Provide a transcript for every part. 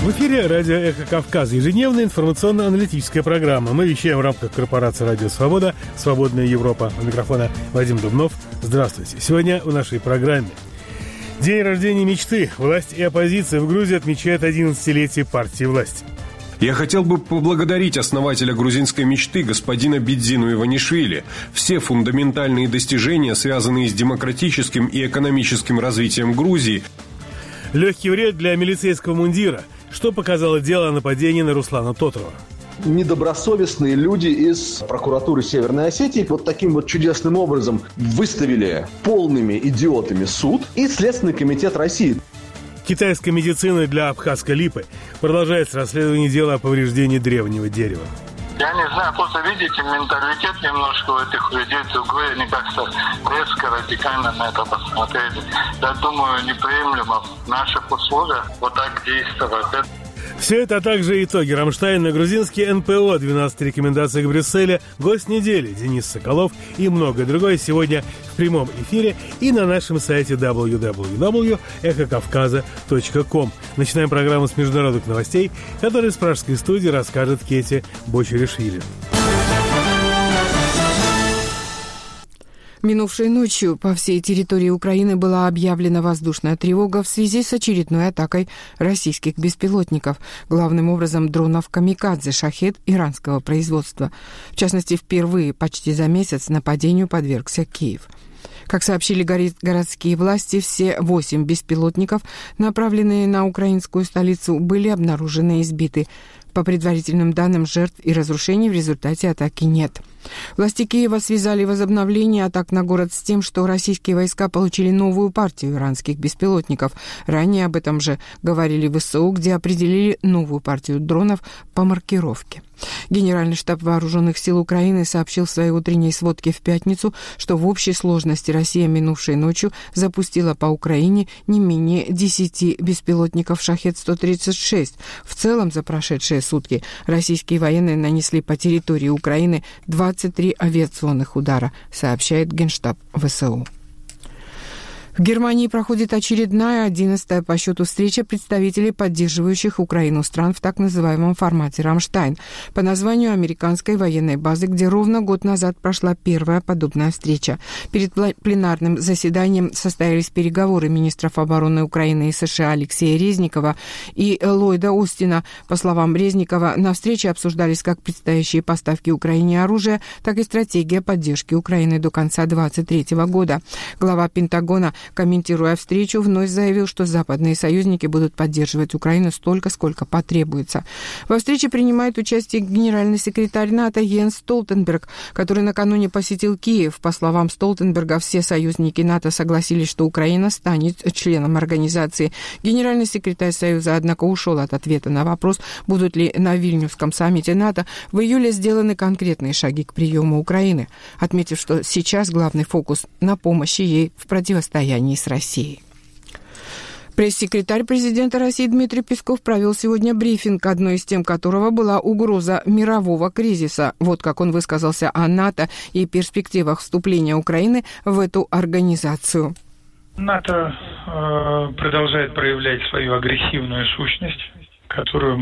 В эфире радио «Эхо Кавказа», ежедневная информационно-аналитическая программа. Мы вещаем в рамках корпорации «Радио Свобода», «Свободная Европа». У микрофона Вадим Дубнов. Здравствуйте. Сегодня в нашей программе День рождения мечты. Власть и оппозиция в Грузии отмечают 11-летие партии власти. Я хотел бы поблагодарить основателя грузинской мечты господина Бидзину Иванишвили. Все фундаментальные достижения, связанные с демократическим и экономическим развитием Грузии. Легкий вред для милицейского мундира. Что показало дело о нападении на Руслана Тотрова? Недобросовестные люди из прокуратуры Северной Осетии вот таким вот чудесным образом выставили полными идиотами суд и Следственный комитет России. Китайская медицина для абхазской липы. Продолжается расследование дела о повреждении древнего дерева. Я не знаю, просто видите, менталитет немножко у этих людей другой, они как-то резко, радикально на это посмотрели. Я думаю, неприемлемо в наших условиях вот так действовать. Все это, а также итоги Рамштайна, грузинский НПО, 12 рекомендаций к Брюсселю, гость недели Денис Соколов и многое другое сегодня в прямом эфире и на нашем сайте www.эхокавказа.ком. Начинаем программу с международных новостей, которые с пражской студии расскажет Кети Бочеришвили. Минувшей ночью по всей территории Украины была объявлена воздушная тревога в связи с очередной атакой российских беспилотников, главным образом дронов «Камикадзе» «Шахед» иранского производства. В частности, впервые почти за месяц нападению подвергся Киев. Как сообщили городские власти, все 8 беспилотников, направленные на украинскую столицу, были обнаружены и сбиты. По предварительным данным, жертв и разрушений в результате атаки нет. Власти Киева связали возобновление атак на город с тем, что российские войска получили новую партию иранских беспилотников. Ранее об этом же говорили в ВСУ, где определили новую партию дронов по маркировке. Генеральный штаб Вооруженных сил Украины сообщил в своей утренней сводке в пятницу, что в общей сложности Россия минувшей ночью запустила по Украине не менее 10 беспилотников «Шахед-136». В целом, за прошедшие сутки российские военные нанесли по территории Украины 23 авиационных удара, сообщает Генштаб ВСУ. В Германии проходит очередная 11-я по счету встреча представителей поддерживающих Украину стран в так называемом формате «Рамштайн» по названию американской военной базы, где ровно год назад прошла первая подобная встреча. Перед пленарным заседанием состоялись переговоры министров обороны Украины и США Алексея Резникова и Ллойда Остина. По словам Резникова, на встрече обсуждались как предстоящие поставки Украине оружия, так и стратегия поддержки Украины до конца 2023 года. Глава Пентагона, комментируя встречу, вновь заявил, что западные союзники будут поддерживать Украину столько, сколько потребуется. Во встрече принимает участие генеральный секретарь НАТО Йенс Столтенберг, который накануне посетил Киев. По словам Столтенберга, все союзники НАТО согласились, что Украина станет членом организации. Генеральный секретарь Союза, однако, ушел от ответа на вопрос, будут ли на Вильнюсском саммите НАТО в июле сделаны конкретные шаги к приему Украины, отметив, что сейчас главный фокус на помощи ей в противостоянии с Россией. Пресс-секретарь президента России Дмитрий Песков провел сегодня брифинг, одной из тем которого была угроза мирового кризиса. Вот как он высказался о НАТО и перспективах вступления Украины в эту организацию. НАТО продолжает проявлять свою агрессивную сущность, о которой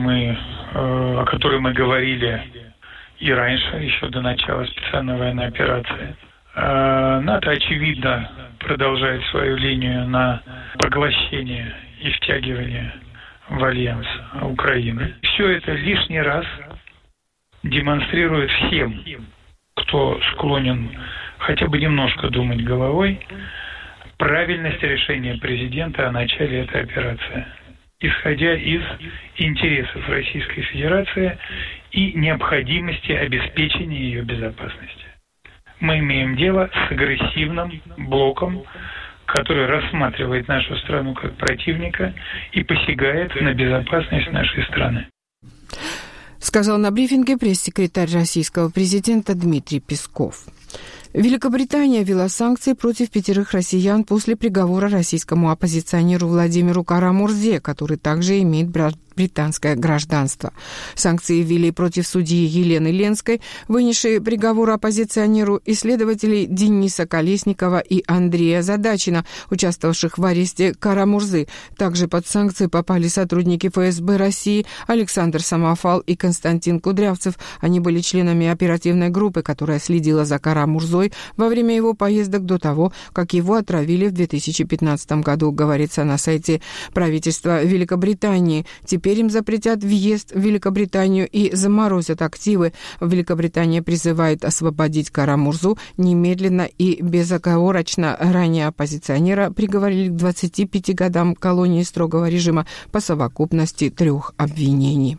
мы говорили и раньше, еще до начала специальной военной операции. НАТО, очевидно, продолжает свою линию на поглощение и втягивание в альянс Украины. Все это лишний раз демонстрирует всем, кто склонен хотя бы немножко думать головой, правильность решения президента о начале этой операции, исходя из интересов Российской Федерации и необходимости обеспечения ее безопасности. Мы имеем дело с агрессивным блоком, который рассматривает нашу страну как противника и посягает на безопасность нашей страны. Сказал на брифинге пресс-секретарь российского президента Дмитрий Песков. Великобритания ввела санкции против 5 россиян после приговора российскому оппозиционеру Владимиру Кара-Мурзе, который также имеет британское гражданство. Санкции ввели против судьи Елены Ленской, вынесшей приговор оппозиционеру, исследователей Дениса Колесникова и Андрея Задачина, участвовавших в аресте Кара-Мурзы. Также под санкции попали сотрудники ФСБ России Александр Самофал и Константин Кудрявцев. Они были членами оперативной группы, которая следила за Кара-Мурзой во время его поездок до того, как его отравили в 2015 году, говорится на сайте правительства Великобритании. Теперь им запретят въезд в Великобританию и заморозят активы. Великобритания призывает освободить Кара-Мурзу немедленно и безоговорочно. Ранее оппозиционера приговорили к 25 годам колонии строгого режима по совокупности 3 обвинений.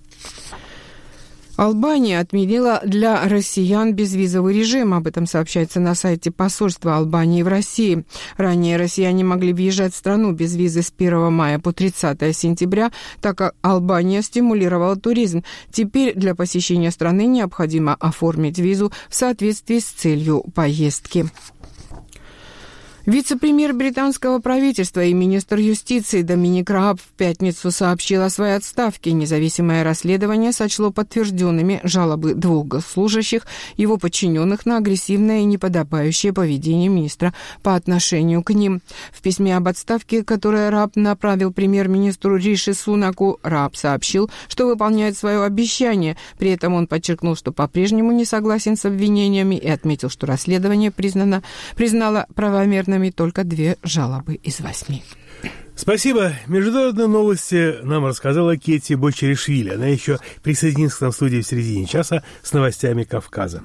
Албания отменила для россиян безвизовый режим. Об этом сообщается на сайте посольства Албании в России. Ранее россияне могли въезжать в страну без визы с 1 мая по 30 сентября, так как Албания стимулировала туризм. Теперь для посещения страны необходимо оформить визу в соответствии с целью поездки. Вице-премьер британского правительства и министр юстиции Доминик Рааб в пятницу сообщил о своей отставке. Независимое расследование сочло подтвержденными жалобы 2 госслужащих, его подчиненных, на агрессивное и неподобающее поведение министра по отношению к ним. В письме об отставке, которое Рааб направил премьер-министру Риши Сунаку, Рааб сообщил, что выполняет свое обещание. При этом он подчеркнул, что по-прежнему не согласен с обвинениями и отметил, что расследование признало правомерным только 2 жалобы из 8. Спасибо. Международные новости нам рассказала Кетти Бочеришвили. Она еще присоединится к нам в студии в середине часа с новостями Кавказа.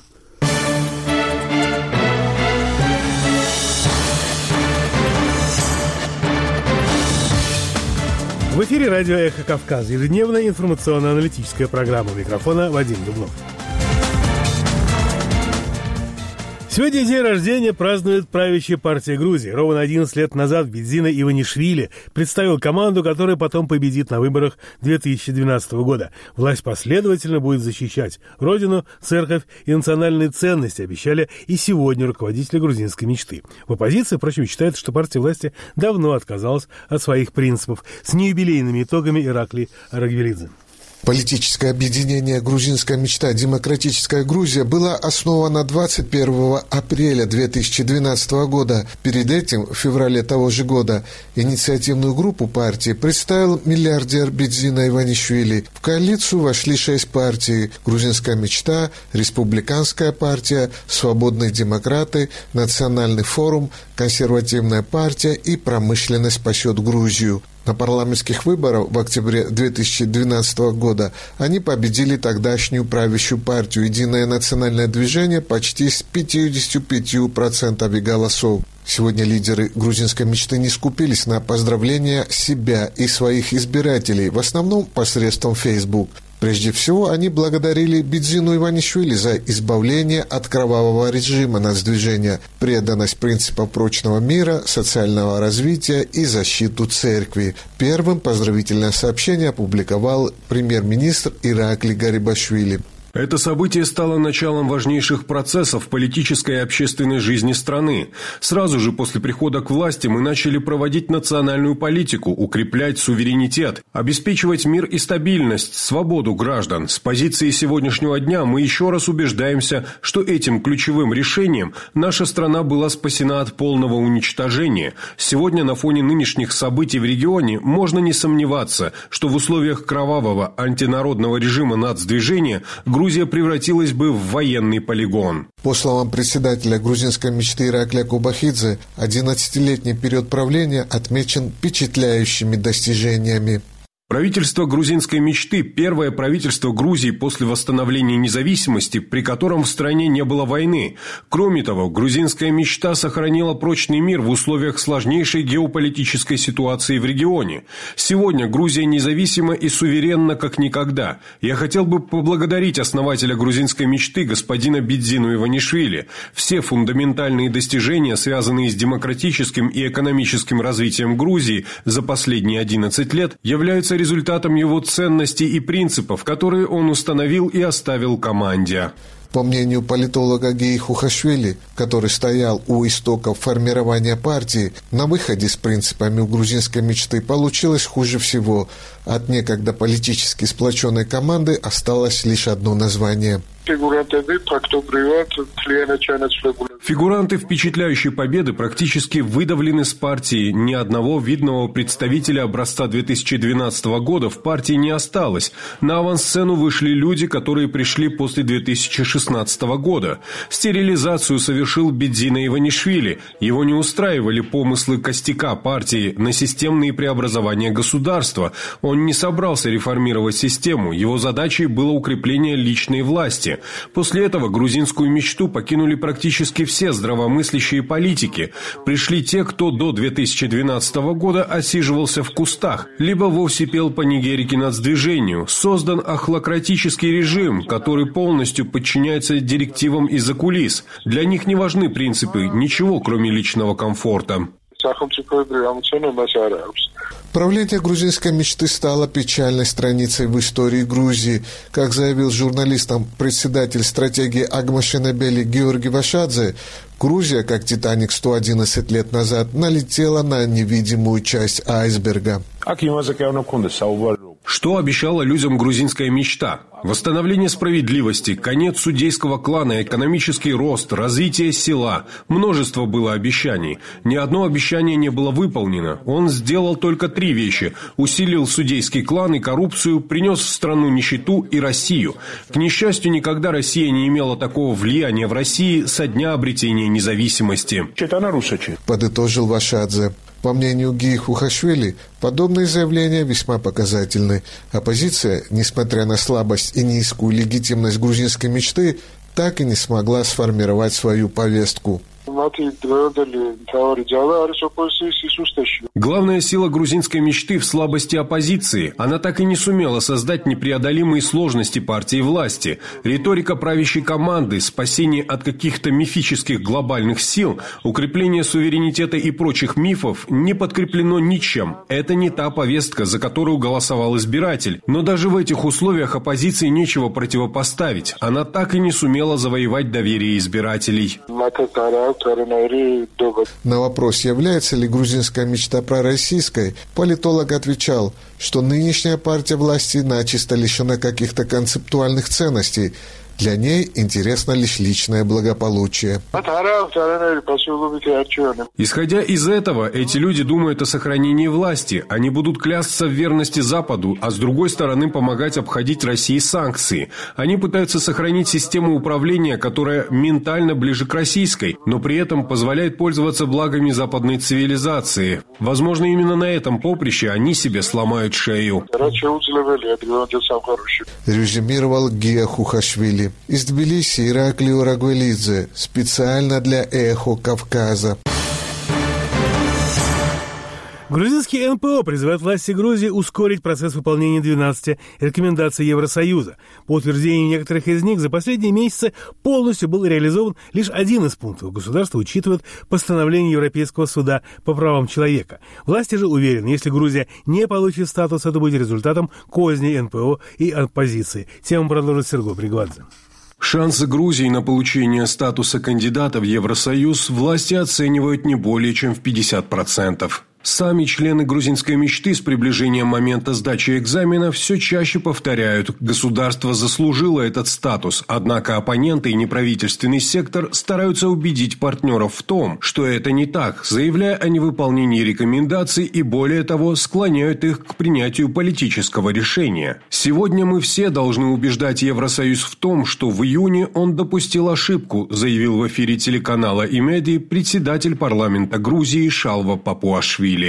В эфире радио «Эхо Кавказа». Ежедневная информационно-аналитическая программа. У микрофона Вадим Дубнов. Сегодня день рождения празднует правящая партия Грузии. Ровно 11 лет назад Бидзина Иванишвили представил команду, которая потом победит на выборах 2012 года. Власть последовательно будет защищать родину, церковь и национальные ценности, обещали и сегодня руководители грузинской мечты. В оппозиции, впрочем, считают, что партия власти давно отказалась от своих принципов. С неюбилейными итогами Ираклий Арагвелидзе. Политическое объединение «Грузинская мечта. Демократическая Грузия» было основано 21 апреля 2012 года. Перед этим, в феврале того же года, инициативную группу партии представил миллиардер Бидзина Иванишвили. В коалицию вошли 6 партий: «Грузинская мечта», «Республиканская партия», «Свободные демократы», «Национальный форум», «Консервативная партия» и «Промышленность спасет Грузию». На парламентских выборах в октябре 2012 года они победили тогдашнюю правящую партию «Единое национальное движение» почти с 55% голосов. Сегодня лидеры грузинской мечты не скупились на поздравления себя и своих избирателей, в основном посредством Facebook. Прежде всего, они благодарили Бидзину Иванишвили за избавление от кровавого режима нацдвижения, преданность принципам прочного мира, социального развития и защиту церкви. Первым поздравительное сообщение опубликовал премьер-министр Ираклий Гарибашвили. Это событие стало началом важнейших процессов в политической и общественной жизни страны. Сразу же после прихода к власти мы начали проводить национальную политику, укреплять суверенитет, обеспечивать мир и стабильность, свободу граждан. С позиции сегодняшнего дня мы еще раз убеждаемся, что этим ключевым решением наша страна была спасена от полного уничтожения. Сегодня на фоне нынешних событий в регионе можно не сомневаться, что в условиях кровавого антинародного режима нацдвижения Грузия превратилась бы в военный полигон. По словам председателя грузинской мечты Ираклия Кубахидзе, 11-летний период правления отмечен впечатляющими достижениями. Правительство грузинской мечты – первое правительство Грузии после восстановления независимости, при котором в стране не было войны. Кроме того, грузинская мечта сохранила прочный мир в условиях сложнейшей геополитической ситуации в регионе. Сегодня Грузия независима и суверенна как никогда. Я хотел бы поблагодарить основателя грузинской мечты господина Бидзину Иванишвили. Все фундаментальные достижения, связанные с демократическим и экономическим развитием Грузии за последние 11 лет, являются результатом его ценностей и принципов, которые он установил и оставил команде. По мнению политолога Геи Хухашвили, который стоял у истоков формирования партии, на выходе с принципами у грузинской мечты получилось хуже всего. От некогда политически сплоченной команды осталось лишь одно название. Фигуранты впечатляющей победы практически выдавлены с партии. Ни одного видного представителя образца 2012 года в партии не осталось. На авансцену вышли люди, которые пришли после 2016 года. Стерилизацию совершил Бедзина Иванишвили. Его не устраивали помыслы костяка партии на системные преобразования государства. Он не собрался реформировать систему. Его задачей было укрепление личной власти. После этого грузинскую мечту покинули практически все здравомыслящие политики. Пришли те, кто до 2012 года осиживался в кустах, либо вовсе пел панигерики нацдвижению. Создан охлократический режим, который полностью подчиняется директивам из-за кулис. Для них не важны принципы, ничего кроме личного комфорта. Правление грузинской мечты стало печальной страницей в истории Грузии. Как заявил журналистам председатель стратегии Агмашенебели Георгий Вашадзе, Грузия, как «Титаник» 111 лет назад, налетела на невидимую часть айсберга. Что обещала людям грузинская мечта? Восстановление справедливости, конец судейского клана, экономический рост, развитие села. Множество было обещаний. Ни одно обещание не было выполнено. Он сделал только 3 вещи. Усилил судейский клан и коррупцию, принес в страну нищету и Россию. К несчастью, никогда Россия не имела такого влияния в России со дня обретения независимости. Подытожил Вашадзе. По мнению Геи Хухашвили, подобные заявления весьма показательны. Оппозиция, несмотря на слабость и низкую легитимность грузинской мечты, так и не смогла сформировать свою повестку. Главная сила грузинской мечты в слабости оппозиции. Она так и не сумела создать непреодолимые сложности партии власти. Риторика правящей команды, спасение от каких-то мифических глобальных сил, укрепление суверенитета и прочих мифов не подкреплено ничем. Это не та повестка, за которую голосовал избиратель. Но даже в этих условиях оппозиции нечего противопоставить. Она так и не сумела завоевать доверие избирателей. На вопрос, является ли грузинская мечта пророссийской, политолог отвечал, что нынешняя партия власти начисто лишена каких-то концептуальных ценностей. Для ней интересно лишь личное благополучие. Исходя из этого, эти люди думают о сохранении власти. Они будут клясться в верности Западу, а с другой стороны помогать обходить России санкции. Они пытаются сохранить систему управления, которая ментально ближе к российской, но при этом позволяет пользоваться благами западной цивилизации. Возможно, именно на этом поприще они себе сломают шею. Резюмировал Гея Хухашвили. Из Тбилиси Ираклио Рагуэлидзе. Специально для «Эхо Кавказа». Грузинский НПО призывает власти Грузии ускорить процесс выполнения 12 рекомендаций Евросоюза. По утверждению некоторых из них, за последние месяцы полностью был реализован лишь один из пунктов. Государство учитывает постановление Европейского суда по правам человека. Власти же уверены, если Грузия не получит статус, это будет результатом козней НПО и оппозиции. Тему продолжит Серго Бригвадзе. Шансы Грузии на получение статуса кандидата в Евросоюз власти оценивают не более чем в 50%. Сами члены грузинской мечты с приближением момента сдачи экзамена все чаще повторяют: государство заслужило этот статус, однако оппоненты и неправительственный сектор стараются убедить партнеров в том, что это не так, заявляя о невыполнении рекомендаций и, более того, склоняют их к принятию политического решения. Сегодня мы все должны убеждать Евросоюз в том, что в июне он допустил ошибку, заявил в эфире телеканала «Имеди» председатель парламента Грузии Шалва Папуашвили.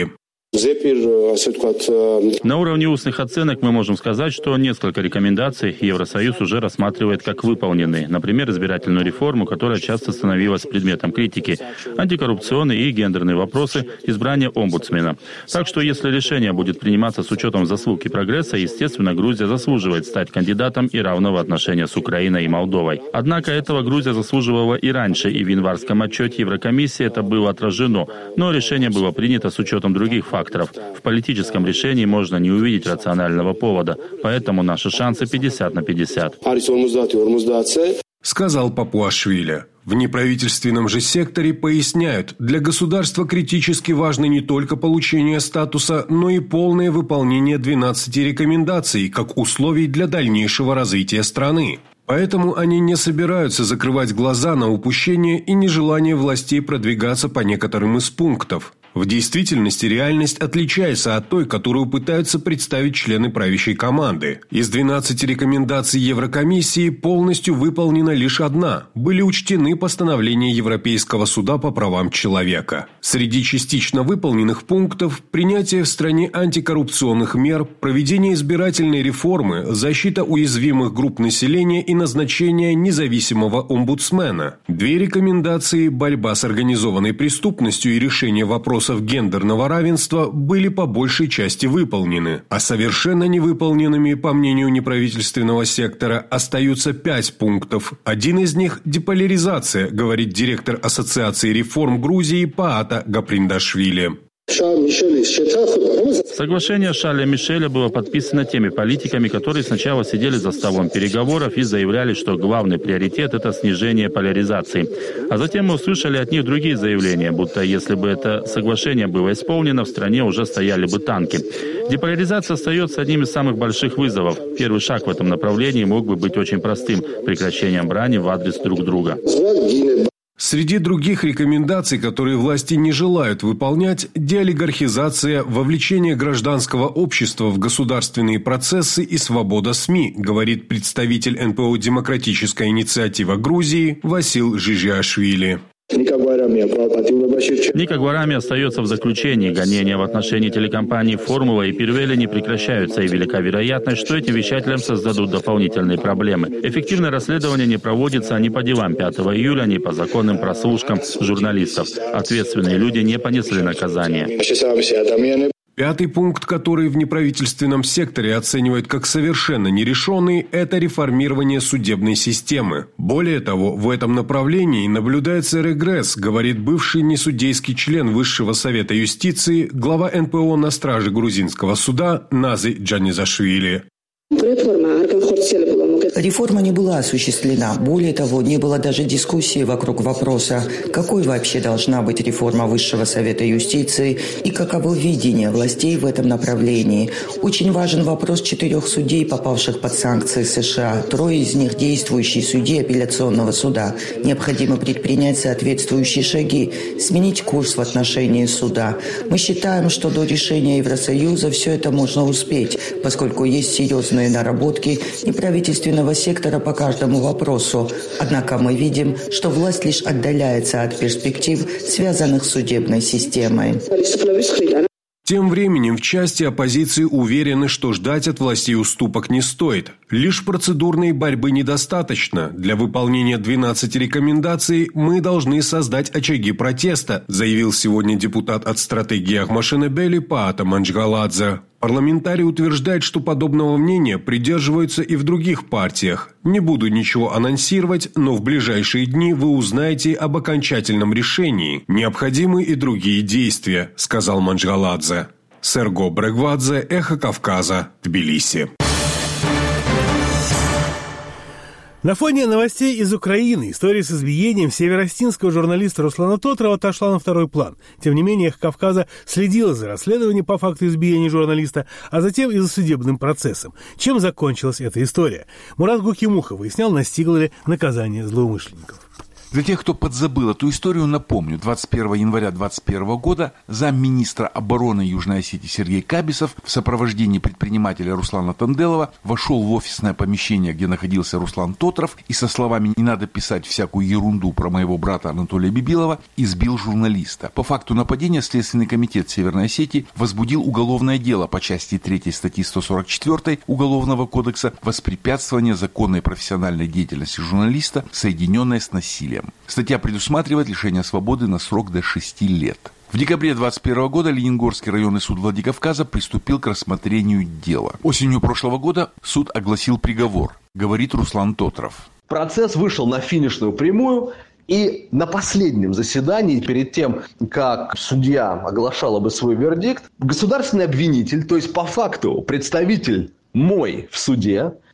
На уровне устных оценок мы можем сказать, что несколько рекомендаций Евросоюз уже рассматривает как выполненные. Например, избирательную реформу, которая часто становилась предметом критики, антикоррупционные и гендерные вопросы, избрание омбудсмена. Так что, если решение будет приниматься с учетом заслуг и прогресса, естественно, Грузия заслуживает стать кандидатом и равного отношения с Украиной и Молдовой. Однако этого Грузия заслуживала и раньше, и в январском отчете Еврокомиссии это было отражено, но решение было принято с учетом других факторов. В политическом решении можно не увидеть рационального повода, поэтому наши шансы 50/50. сказал Папуашвили. В неправительственном же секторе поясняют, для государства критически важно не только получение статуса, но и полное выполнение 12 рекомендаций как условий для дальнейшего развития страны. Поэтому они не собираются закрывать глаза на упущение и нежелание властей продвигаться по некоторым из пунктов. В действительности реальность отличается от той, которую пытаются представить члены правящей команды. Из 12 рекомендаций Еврокомиссии полностью выполнена лишь одна. Были учтены постановления Европейского суда по правам человека. Среди частично выполненных пунктов – принятие в стране антикоррупционных мер, проведение избирательной реформы, защита уязвимых групп населения и назначение независимого омбудсмена. 2 рекомендации – борьба с организованной преступностью и решение вопросов гендерного равенства были по большей части выполнены, а совершенно невыполненными, по мнению неправительственного сектора, остаются 5 пунктов. Один из них – деполяризация, говорит директор Ассоциации реформ Грузии Паата Гаприндашвили. Соглашение Шарля Мишеля было подписано теми политиками, которые сначала сидели за столом переговоров и заявляли, что главный приоритет – это снижение поляризации. А затем мы услышали от них другие заявления, будто если бы это соглашение было исполнено, в стране уже стояли бы танки. Деполяризация остается одним из самых больших вызовов. Первый шаг в этом направлении мог бы быть очень простым – прекращением брани в адрес друг друга. Среди других рекомендаций, которые власти не желают выполнять, деолигархизация, вовлечение гражданского общества в государственные процессы и свобода СМИ, говорит представитель НПО «Демократическая инициатива Грузии» Васил Жижиашвили. Ника Гварами остается в заключении. Гонения в отношении телекомпаний «Формула» и «Пирвели» не прекращаются, и велика вероятность, что этим вещателям создадут дополнительные проблемы. Эффективное расследование не проводится ни по делам 5 июля, ни по законным прослушкам журналистов. Ответственные люди не понесли наказание. 5-й пункт, который в неправительственном секторе оценивают как совершенно нерешенный, это реформирование судебной системы. Более того, в этом направлении наблюдается регресс, говорит бывший несудейский член Высшего совета юстиции, глава НПО на страже грузинского суда Назы Джанизашвили. Реформа не была осуществлена. Более того, не было даже дискуссии вокруг вопроса, какой вообще должна быть реформа Высшего совета юстиции и каково видение властей в этом направлении. Очень важен вопрос 4 судей, попавших под санкции США. 3 из них действующие судьи апелляционного суда. Необходимо предпринять соответствующие шаги, сменить курс в отношении суда. Мы считаем, что до решения Евросоюза все это можно успеть, поскольку есть серьезные наработки неправительственного сектора по каждому вопросу. Однако мы видим, что власть лишь отдаляется от перспектив, связанных с судебной системой. Тем временем в части оппозиции уверены, что ждать от властей уступок не стоит. Лишь процедурной борьбы недостаточно. Для выполнения 12 рекомендаций мы должны создать очаги протеста, заявил сегодня депутат от стратегии Ахмашенебели Паата Манчгаладзе. Парламентарий утверждает, что подобного мнения придерживаются и в других партиях. Не буду ничего анонсировать, но в ближайшие дни вы узнаете об окончательном решении. Необходимы и другие действия, сказал Манчгаладзе. Серго Брегвадзе, Эхо Кавказа, Тбилиси. На фоне новостей из Украины история с избиением северостинского журналиста Руслана Тотрова отошла на второй план. Тем не менее, Эхо Кавказа следила за расследованием по факту избиения журналиста, а затем и за судебным процессом. Чем закончилась эта история? Мурат Гукимухов выяснял, настигло ли наказание злоумышленников. Для тех, кто подзабыл эту историю, напомню. 21 января 2021 года замминистра обороны Южной Осетии Сергей Кабисов в сопровождении предпринимателя Руслана Танделова вошел в офисное помещение, где находился Руслан Тотров, и со словами «не надо писать всякую ерунду про моего брата Анатолия Бибилова» избил журналиста. По факту нападения Следственный комитет Северной Осетии возбудил уголовное дело по части 3 статьи 144 Уголовного кодекса «Воспрепятствование законной профессиональной деятельности журналиста, соединенной с насилием». Статья предусматривает лишение свободы на срок до 6 лет. В декабре 2021 года Ленингорский районный суд Владикавказа приступил к рассмотрению дела. Осенью прошлого года суд огласил приговор, говорит Руслан Тотров. Процесс вышел на финишную прямую, и на последнем заседании, перед тем, как судья оглашала бы свой вердикт, государственный обвинитель, то есть по факту представитель мой в суде,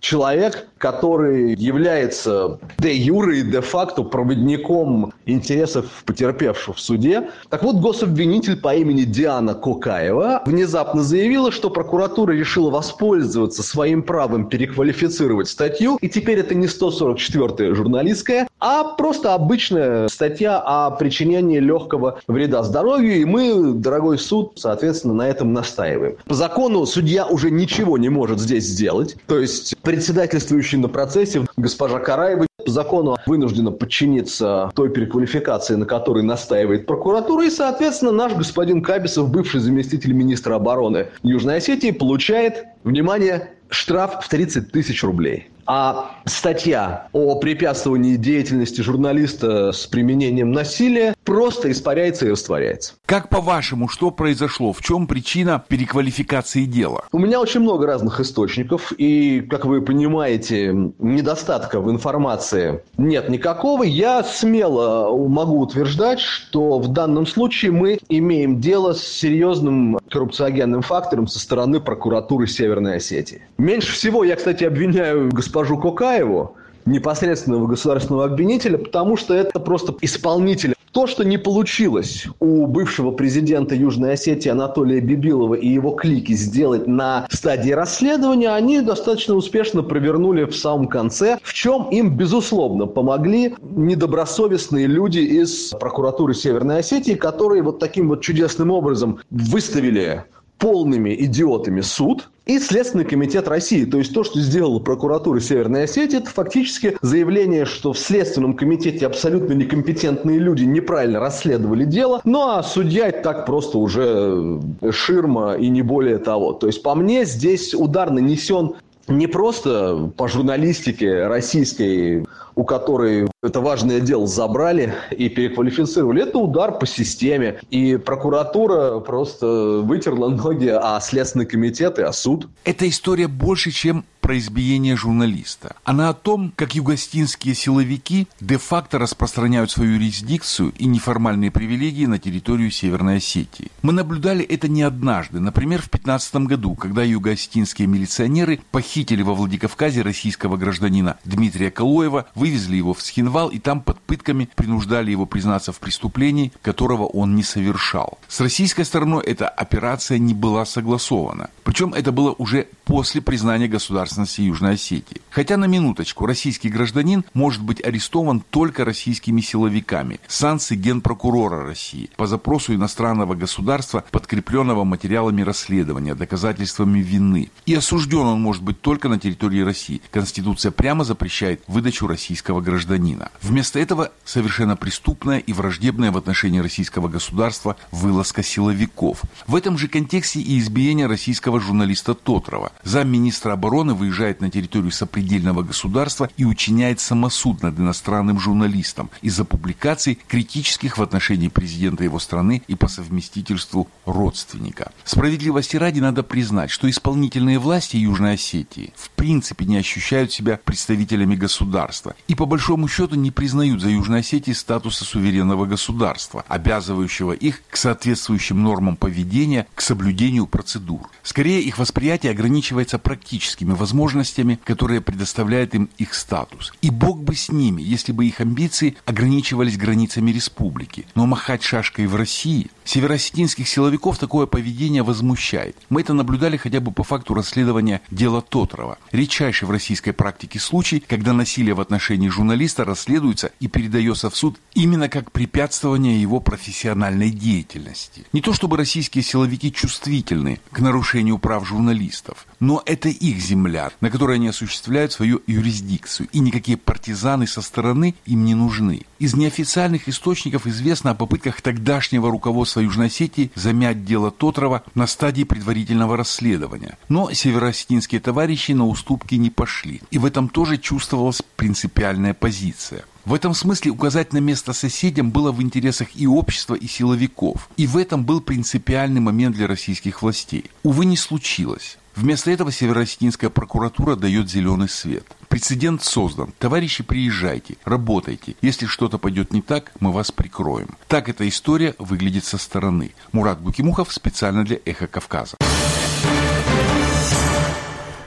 человек, который является де-юре и де-факто проводником интересов потерпевших в суде. Так вот, гособвинитель по имени Диана Кокаева внезапно заявила, что прокуратура решила воспользоваться своим правом переквалифицировать статью, и теперь это не 144-я журналистская, а просто обычная статья о причинении легкого вреда здоровью, и мы, дорогой суд, соответственно, на этом настаиваем. По закону судья уже ничего не может здесь сделать, то есть председательствующий на процессе госпожа Караева по закону вынуждена подчиниться той переквалификации, на которой настаивает прокуратура, и, соответственно, наш господин Кабисов, бывший заместитель министра обороны Южной Осетии, получает, внимание, штраф в 30 тысяч рублей. А статья о препятствовании деятельности журналиста с применением насилия просто испаряется и растворяется. Как по-вашему, что произошло? В чем причина переквалификации дела? У меня очень много разных источников, и, как вы понимаете, недостатка в информации нет никакого. Я смело могу утверждать, что в данном случае мы имеем дело с серьезным коррупциогенным фактором со стороны прокуратуры Северной Осетии. Меньше всего я, кстати, обвиняю госпожу Кокаеву, непосредственного государственного обвинителя, потому что это просто исполнитель. То, что не получилось у бывшего президента Южной Осетии Анатолия Бибилова и его клики сделать на стадии расследования, они достаточно успешно провернули в самом конце, в чем им, безусловно, помогли недобросовестные люди из прокуратуры Северной Осетии, которые вот таким вот чудесным образом выставили полными идиотами суд и Следственный комитет России. То есть то, что сделала прокуратура Северной Осетии, это фактически заявление, что в Следственном комитете абсолютно некомпетентные люди неправильно расследовали дело, ну а судья так просто уже ширма и не более того. То есть по мне здесь удар нанесен не просто по журналистике российской, у которой это важное дело забрали и переквалифицировали. Это удар по системе. И прокуратура просто вытерла ноги, а Следственный комитет и а суд. Эта история больше, чем про избиение журналиста. Она о том, как югостинские силовики де-факто распространяют свою юрисдикцию и неформальные привилегии на территорию Северной Осетии. Мы наблюдали это не однажды. Например, в 2015 году, когда югостинские милиционеры похитили во Владикавказе российского гражданина Дмитрия Калоева, вывезли его в Схинвал и там под пытками принуждали его признаться в преступлении, которого он не совершал. С российской стороной эта операция не была согласована. Причем это было уже после признания государственности Южной Осетии. Хотя, на минуточку, российский гражданин может быть арестован только российскими силовиками. Санкции Генпрокурора России по запросу иностранного государства, подкрепленного материалами расследования, доказательствами вины. И осужден он может быть только на территории России. Конституция прямо запрещает выдачу российского гражданина. Вместо этого совершенно преступная и враждебная в отношении российского государства вылазка силовиков. В этом же контексте и избиение российского журналиста Тотрова. Замминистра обороны выезжает на территорию сопредельного государства и учиняет самосуд над иностранным журналистом из-за публикаций, критических в отношении президента его страны и по совместительству родственника. Справедливости ради надо признать, что исполнительные власти Южной Осетии в принципе не ощущают себя представителями государства и по большому счету не признают за Южной Осетией статуса суверенного государства, обязывающего их к соответствующим нормам поведения, к соблюдению процедур. Скорее, их восприятие ограничивается практическими возможностями, которые предоставляет им их статус. И бог бы с ними, если бы их амбиции ограничивались границами республики. Но махать шашкой в России североосетинских силовиков такое поведение возмущает. Мы это наблюдали хотя бы по факту расследования дела Тотрова. Редчайший в российской практике случай, когда насилие в отношении журналиста расследуется и передается в суд именно как препятствование его профессиональной деятельности. Не то чтобы российские силовики чувствительны к нарушению прав журналистов, но это их земля, на которой они осуществляют свою юрисдикцию, и никакие партизаны со стороны им не нужны. Из неофициальных источников известно о попытках тогдашнего руководства Южной Осетии замять дело Тотрова на стадии предварительного расследования. Но североосетинские товарищи на уступки не пошли, и в этом тоже чувствовалась принципиальная позиция. В этом смысле указать на место соседям было в интересах и общества, и силовиков. И в этом был принципиальный момент для российских властей. Увы, не случилось. Вместо этого североосетинская прокуратура дает зеленый свет. Прецедент создан. Товарищи, приезжайте, работайте. Если что-то пойдет не так, мы вас прикроем. Так эта история выглядит со стороны. Мурат Гукимухов специально для «Эхо Кавказа».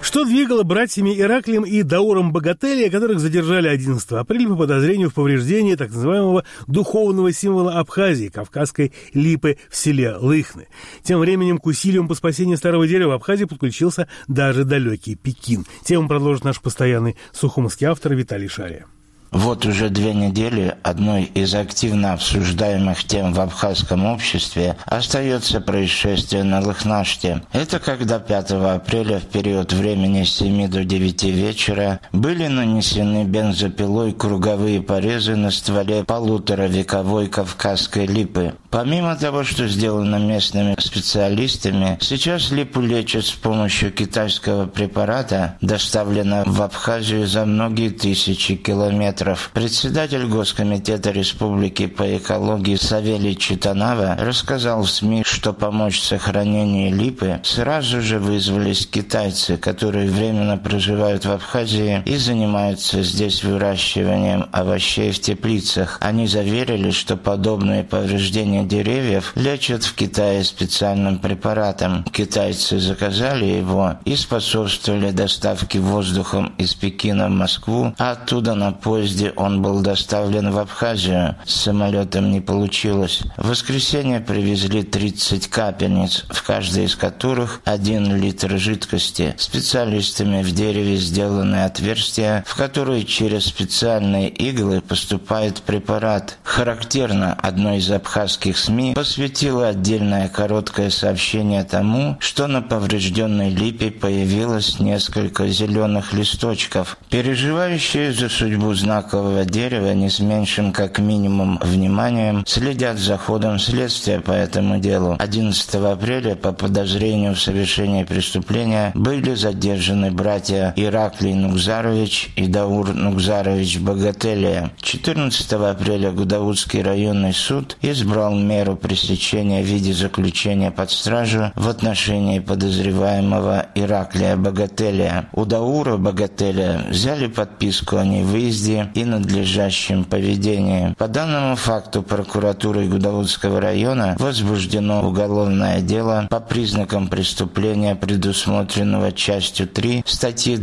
Что двигало братьями Ираклием и Дауром Богателия, которых задержали 11 апреля по подозрению в повреждении так называемого духовного символа Абхазии, кавказской липы в селе Лыхны. Тем временем к усилиям по спасению старого дерева в Абхазии подключился даже далекий Пекин. Тему продолжит наш постоянный сухумский автор Виталий Шария. Вот уже 2 недели одной из активно обсуждаемых тем в абхазском обществе остается происшествие на Лыхнаште. Это когда 5 апреля в период времени с 7 до 9 вечера были нанесены бензопилой круговые порезы на стволе 1,5-вековой кавказской липы. Помимо того, что сделано местными специалистами, сейчас липу лечат с помощью китайского препарата, доставленного в Абхазию за многие тысячи километров. Председатель Госкомитета Республики по экологии Савелий Читанава рассказал в СМИ, что помочь в сохранении липы сразу же вызвались китайцы, которые временно проживают в Абхазии и занимаются здесь выращиванием овощей в теплицах. Они заверили, что подобные повреждения деревьев лечат в Китае специальным препаратом. Китайцы заказали его и способствовали доставке воздухом из Пекина в Москву, а оттуда на поезде он был доставлен в Абхазию. С самолетом не получилось. В воскресенье привезли 30 капельниц, в каждой из которых 1 литр жидкости. Специалистами в дереве сделаны отверстия, в которые через специальные иглы поступает препарат. Характерно, одно из абхазских СМИ посвятило отдельное короткое сообщение тому, что на поврежденной липе появилось несколько зеленых листочков. Переживающие за судьбу знакового дерева не с меньшим как минимум вниманием следят за ходом следствия по этому делу. 11 апреля по подозрению в совершении преступления были задержаны братья Ираклий Нукзарович и Даур Нукзарович Богателия. 14 апреля Гудаутский районный суд избрал меру пресечения в виде заключения под стражу в отношении подозреваемого Ираклия Богателия. У Даура Богателия взяли подписку о невыезде и надлежащем поведении. По данному факту прокуратурой Гудаутского района возбуждено уголовное дело по признакам преступления, предусмотренного частью 3 статьи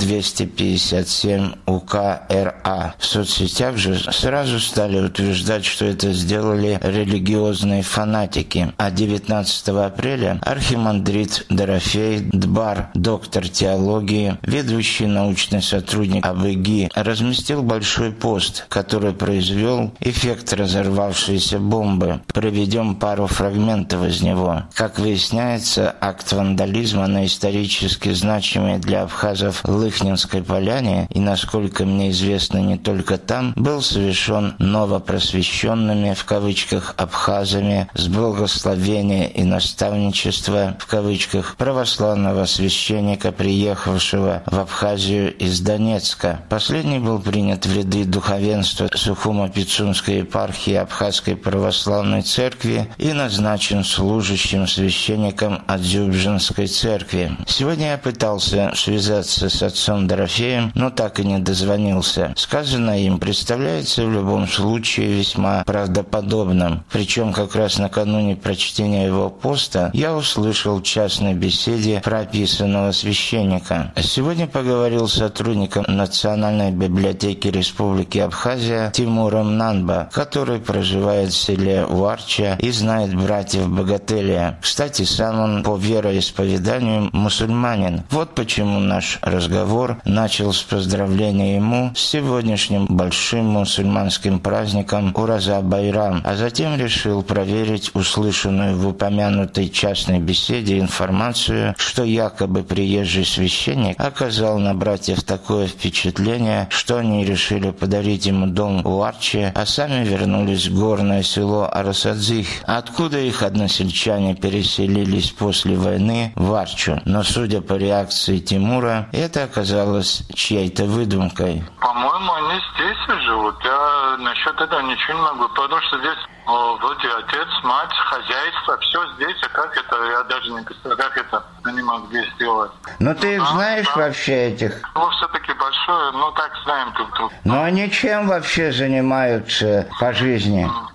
257 УК РА. В соцсетях же сразу стали утверждать, что это сделали религиозные фанатики. А 19 апреля архимандрит Дорофей Дбар, доктор теологии, ведущий научный сотрудник АБГИ, разместил большой пост, который произвел эффект разорвавшейся бомбы. Проведем пару фрагментов из него. Как выясняется, акт вандализма на исторически значимой для абхазов Лыхнинской поляне, и, насколько мне известно, не только там, был совершен новопросвещенными, в кавычках, абхазами с благословения и наставничества, в кавычках, православного священника, приехавшего в Абхазию из Донецка. Последний был принят в ряды духовенства Сухумо-Пицунской епархии Абхазской православной церкви и назначен служащим священником от Дзюбжинской церкви. Сегодня я пытался связаться с отцом Дорофеем, но так и не дозвонился. Сказанное им представляется в любом случае весьма правдоподобным. Причем как раз накануне прочтения его поста я услышал в частной беседе про описанного священника. Сегодня поговорил с сотрудником Национальной библиотеки Республики Абхазия Тимуром Нанба, который проживает в селе Уарча и знает братьев Богателия. Кстати, сам он по вероисповеданию мусульманин. Вот почему наш разговор начал с поздравления ему с сегодняшним большим мусульманским праздником Ураза Байрам, а затем решил проверить услышанную в упомянутой частной беседе информацию, что якобы приезжий священник оказал на братьев такое впечатление, что они решили подарить ему дом в Уарче, а сами вернулись в горное село Арасадзих, откуда их односельчане переселились после войны в Арчу. Но, судя по реакции Тимура, это оказалось чьей-то выдумкой. По-моему, они здесь живут. Я насчет этого ничего не могу, потому что здесь вроде отец, мать, хозяйство, все здесь, а как это, я даже не представляю, как это они могли сделать. Ну ты их знаешь вообще этих? Ну, все-таки большое, так знаем тут. Но они чем вообще занимаются по жизни?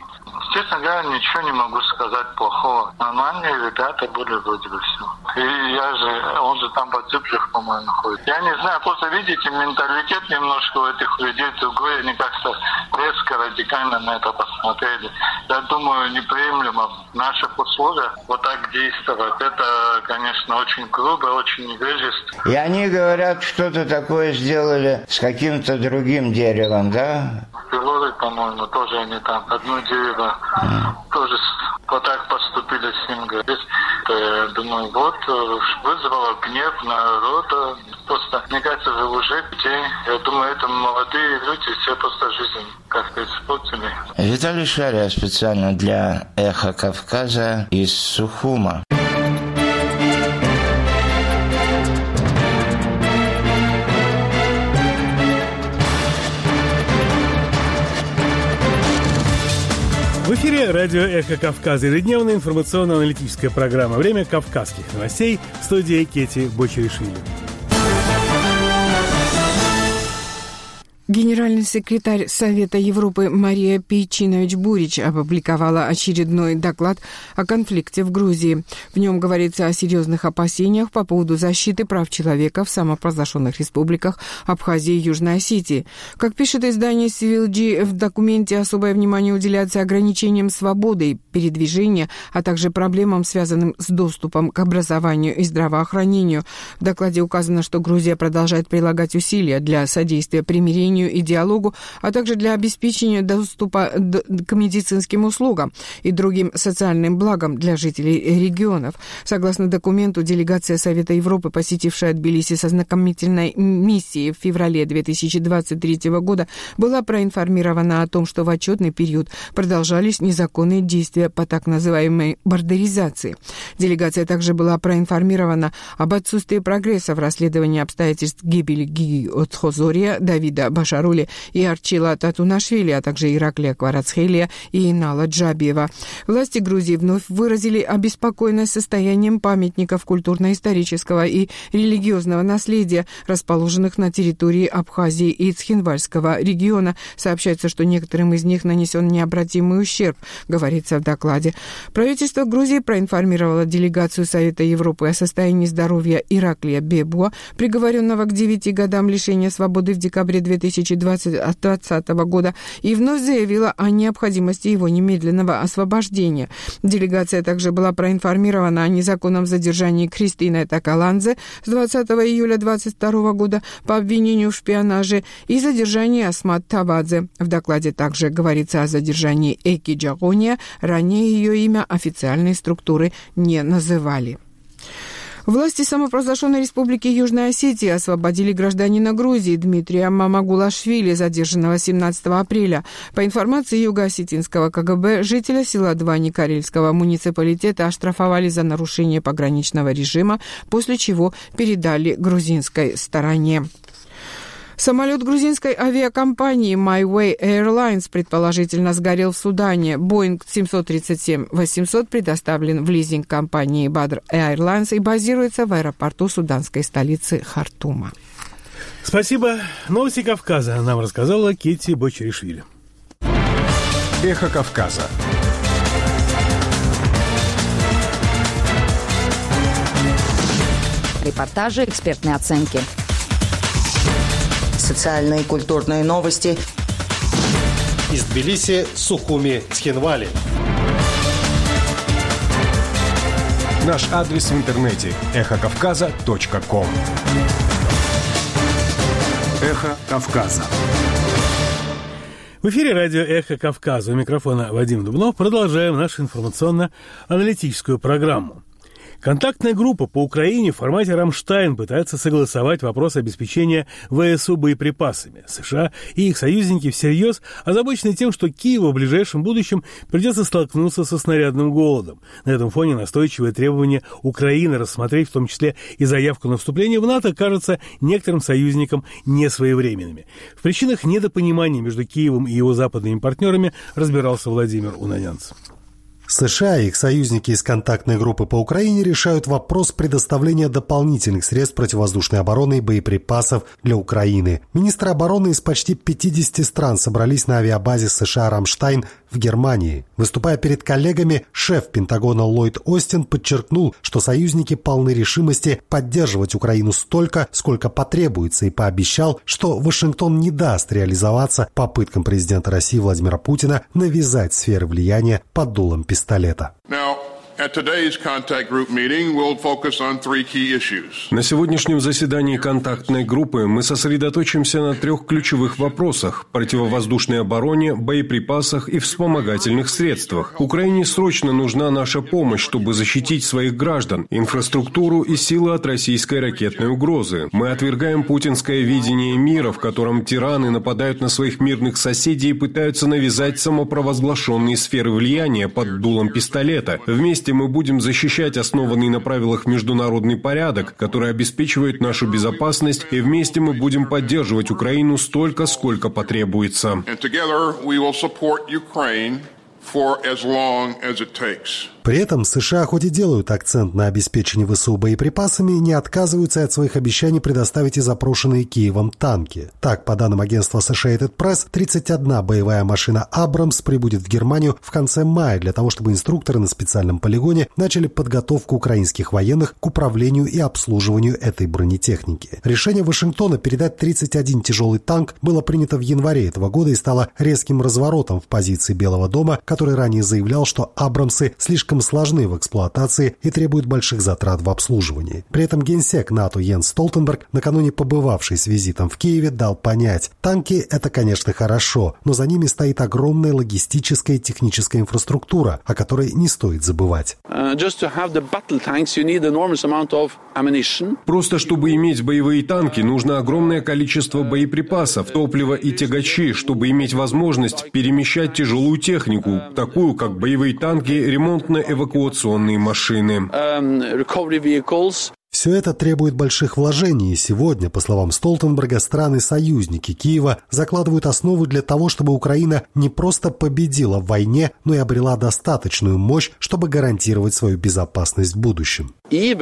Честно говоря, ничего не могу сказать плохого. Нормальные ребята были вроде бы все. И он же там под Цыпрях, по-моему, ходит. Я не знаю, просто видите, менталитет немножко у этих людей другой, они как-то резко, радикально на это посмотрели. Я думаю, неприемлемо в наших условиях вот так действовать. Это, конечно, очень грубо, очень невежественно. И они говорят, что-то такое сделали с каким-то другим деревом, да? Белоры, по-моему, тоже они там одно дерево тоже вот так поступили с ним. Я думаю, вот вызвало гнев народа. Просто, мне кажется, уже людей. Я думаю, это молодые люди, все просто жизнь как-то испортили. Виталий Шария специально для «Эхо Кавказа» из Сухума. В эфире радио «Эхо Кавказа», ежедневная информационно-аналитическая программа «Время кавказских новостей», в студии Кети Бочеришвили. Генеральный секретарь Совета Европы Мария Пейчинович-Бурич опубликовала очередной доклад о конфликте в Грузии. В нем говорится о серьезных опасениях по поводу защиты прав человека в самопровозглашенных республиках Абхазии и Южной Осетии. Как пишет издание CVLG, в документе особое внимание уделяется ограничениям свободы передвижения, а также проблемам, связанным с доступом к образованию и здравоохранению. В докладе указано, что Грузия продолжает прилагать усилия для содействия примирению и диалогу, а также для обеспечения доступа к медицинским услугам и другим социальным благам для жителей регионов. Согласно документу, делегация Совета Европы, посетившая Тбилиси со знакомительной миссией в феврале 2023 года, была проинформирована о том, что в отчетный период продолжались незаконные действия по так называемой бордеризации. Делегация также была проинформирована об отсутствии прогресса в расследовании обстоятельств гибели Гиги Отхозория, Давида Башарули и Арчила Татунашвили, а также Ираклия Кварацхелия и Инала Джабиева. Власти Грузии вновь выразили обеспокоенность состоянием памятников культурно-исторического и религиозного наследия, расположенных на территории Абхазии и Цхинвальского региона. Сообщается, что некоторым из них нанесен необратимый ущерб, говорится в докладе. Правительство Грузии проинформировало делегацию Совета Европы о состоянии здоровья Ираклия Бебуа, приговоренного к 9 годам лишения свободы в декабре 2020 года, и вновь заявила о необходимости его немедленного освобождения. Делегация также была проинформирована о незаконном задержании Кристины Такаландзе с 20 июля 2022 года по обвинению в шпионаже и задержании Асмат Тавадзе. В докладе также говорится о задержании Эки Джагония. Ранее ее имя официальные структуры не называли. Власти самопровозглашенной республики Южной Осетии освободили гражданина Грузии Дмитрия Мамагулашвили, задержанного 17 апреля. По информации Юго-Осетинского КГБ, жителя села Двани Карельского муниципалитета оштрафовали за нарушение пограничного режима, после чего передали грузинской стороне. Самолет грузинской авиакомпании MyWay Airlines предположительно сгорел в Судане. Boeing 737-800 предоставлен в лизинг компании Badr Airlines и базируется в аэропорту суданской столицы Хартума. Спасибо. Новости Кавказа нам рассказала Кетти Бочеришвили. Эхо Кавказа. Репортажи, экспертные оценки. Социальные и культурные новости. Из Тбилиси, Сухуми, Цхинвали. Наш адрес в интернете – эхокавказа.ком. Эхо Кавказа. В эфире радио «Эхо Кавказа». У микрофона Вадим Дубнов. Продолжаем нашу информационно-аналитическую программу. Контактная группа по Украине в формате «Рамштайн» пытается согласовать вопрос обеспечения ВСУ боеприпасами. США и их союзники всерьез озабочены тем, что Киеву в ближайшем будущем придется столкнуться со снарядным голодом. На этом фоне настойчивое требование Украины рассмотреть в том числе и заявку на вступление в НАТО кажется некоторым союзникам несвоевременными. В причинах недопонимания между Киевом и его западными партнерами разбирался Владимир Унанянц. США и их союзники из контактной группы по Украине решают вопрос предоставления дополнительных средств противовоздушной обороны и боеприпасов для Украины. Министры обороны из почти 50 стран собрались на авиабазе США «Рамштайн» в Германии. Выступая перед коллегами, шеф Пентагона Ллойд Остин подчеркнул, что союзники полны решимости поддерживать Украину столько, сколько потребуется, и пообещал, что Вашингтон не даст реализоваться попыткам президента России Владимира Путина навязать сферы влияния под дулом пистолета. На сегодняшнем заседании контактной группы мы сосредоточимся на 3 ключевых вопросах – противовоздушной обороне, боеприпасах и вспомогательных средствах. Украине срочно нужна наша помощь, чтобы защитить своих граждан, инфраструктуру и силы от российской ракетной угрозы. Мы отвергаем путинское видение мира, в котором тираны нападают на своих мирных соседей и пытаются навязать самопровозглашенные сферы влияния под дулом пистолета. Вместе мы будем защищать основанный на правилах международный порядок, который обеспечивает нашу безопасность, и вместе мы будем поддерживать Украину столько, сколько потребуется. При этом США хоть и делают акцент на обеспечении ВСУ боеприпасами, не отказываются от своих обещаний предоставить и запрошенные Киевом танки. Так, по данным агентства Associated Press, 31 боевая машина «Абрамс» прибудет в Германию в конце мая для того, чтобы инструкторы на специальном полигоне начали подготовку украинских военных к управлению и обслуживанию этой бронетехники. Решение Вашингтона передать 31 тяжелый танк было принято в январе этого года и стало резким разворотом в позиции Белого дома, который ранее заявлял, что «Абрамсы» слишком сложны в эксплуатации и требуют больших затрат в обслуживании. При этом генсек НАТО Йенс Столтенберг, накануне побывавший с визитом в Киеве, дал понять: танки — это, конечно, хорошо, но за ними стоит огромная логистическая и техническая инфраструктура, о которой не стоит забывать. Просто чтобы иметь боевые танки, нужно огромное количество боеприпасов, топлива и тягачей, чтобы иметь возможность перемещать тяжелую технику, такую как боевые танки, ремонтно-эвакуационные машины. Все это требует больших вложений, и сегодня, по словам Столтенберга, страны-союзники Киева закладывают основу для того, чтобы Украина не просто победила в войне, но и обрела достаточную мощь, чтобы гарантировать свою безопасность в будущем.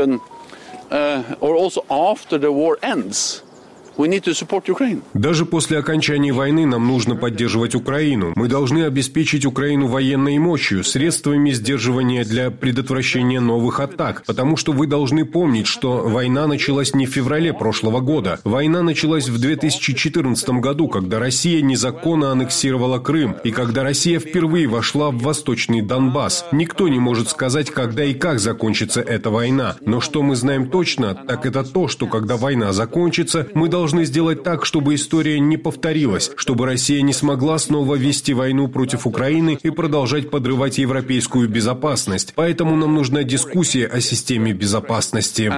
Даже после окончания войны нам нужно поддерживать Украину. Мы должны обеспечить Украину военной мощью, средствами сдерживания для предотвращения новых атак. Потому что вы должны помнить, что война началась не в феврале прошлого года. Война началась в 2014 году, когда Россия незаконно аннексировала Крым, и когда Россия впервые вошла в Восточный Донбасс. Никто не может сказать, когда и как закончится эта война. Но что мы знаем точно, так это то, что когда война закончится, мы должны сделать так, чтобы история не повторилась, чтобы Россия не смогла снова вести войну против Украины и продолжать подрывать европейскую безопасность. Поэтому нам нужна дискуссия о системе безопасности.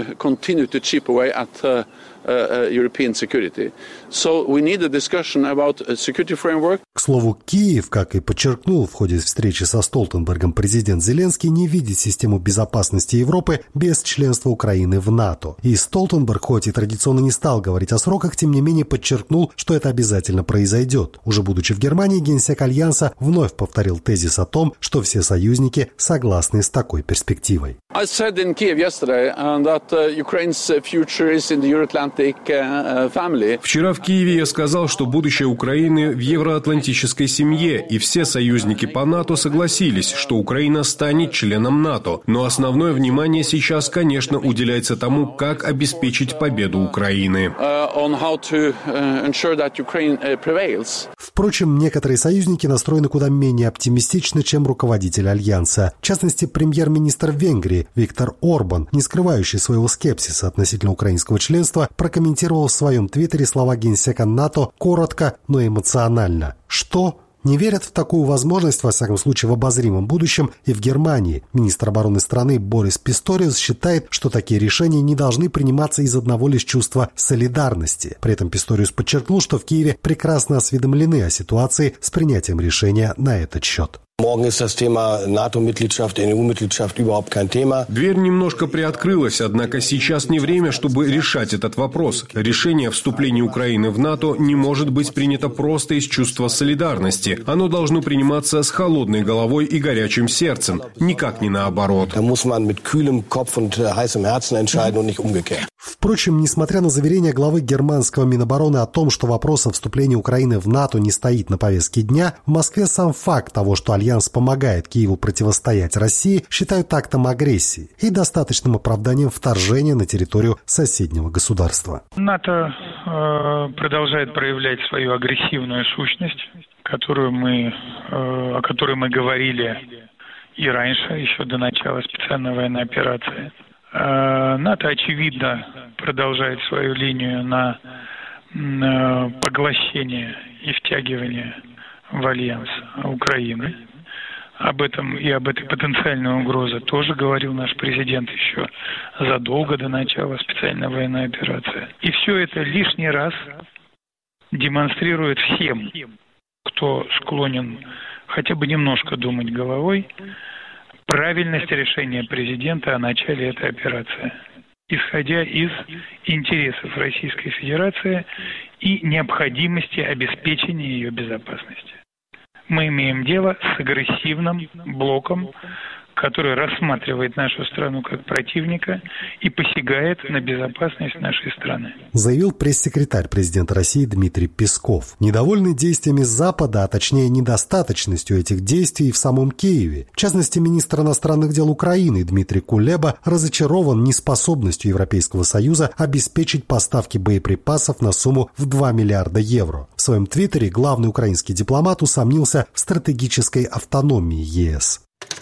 К слову, Киев, как и подчеркнул в ходе встречи со Столтенбергом президент Зеленский, не видит систему безопасности Европы без членства Украины в НАТО. И Столтенберг, хоть и традиционно не стал говорить о сроках, тем не менее подчеркнул, что это обязательно произойдет. Уже будучи в Германии, генсек Альянса вновь повторил тезис о том, что все союзники согласны с такой перспективой. Вчера в Киеве я сказал, что будущее Украины в евроатлантической семье, и все союзники по НАТО согласились, что Украина станет членом НАТО. Но основное внимание сейчас, конечно, уделяется тому, как обеспечить победу Украины. Впрочем, некоторые союзники настроены куда менее оптимистично, чем руководитель Альянса. В частности, премьер-министр Венгрии Виктор Орбан, не скрывающий своего скепсиса относительно украинского членства, прокомментировал в своем твиттере слова генсека НАТО коротко, но эмоционально. Что? Не верят в такую возможность, во всяком случае, в обозримом будущем, и в Германии. Министр обороны страны Борис Писториус считает, что такие решения не должны приниматься из одного лишь чувства солидарности. При этом Писториус подчеркнул, что в Киеве прекрасно осведомлены о ситуации с принятием решения на этот счет. Дверь немножко приоткрылась, однако сейчас не время, чтобы решать этот вопрос. Решение о вступлении Украины в НАТО не может быть принято просто из чувства солидарности. Оно должно приниматься с холодной головой и горячим сердцем, никак не наоборот. Впрочем, несмотря на заверение главы германского Минобороны о том, что вопрос о вступлении Украины в НАТО не стоит на повестке дня, в Москве сам факт того, что Альянс помогает Киеву противостоять России, считают актом агрессии и достаточным оправданием вторжения на территорию соседнего государства. НАТО продолжает проявлять свою агрессивную сущность, о которой мы говорили и раньше, еще до начала специальной военной операции. НАТО, очевидно, продолжает свою линию на поглощение и втягивание в альянс Украины. Об этой потенциальной угрозе тоже говорил наш президент еще задолго до начала специальной военной операции. И все это лишний раз демонстрирует всем, кто склонен хотя бы немножко думать головой, правильность решения президента о начале этой операции, исходя из интересов Российской Федерации и необходимости обеспечения ее безопасности. Мы имеем дело с агрессивным блоком, который рассматривает нашу страну как противника и посягает на безопасность нашей страны. Заявил пресс-секретарь президента России Дмитрий Песков. Недовольный действиями Запада, а точнее недостаточностью этих действий в самом Киеве. В частности, министр иностранных дел Украины Дмитрий Кулеба разочарован неспособностью Европейского Союза обеспечить поставки боеприпасов на сумму в 2 миллиарда евро. В своем твиттере главный украинский дипломат усомнился в стратегической автономии ЕС.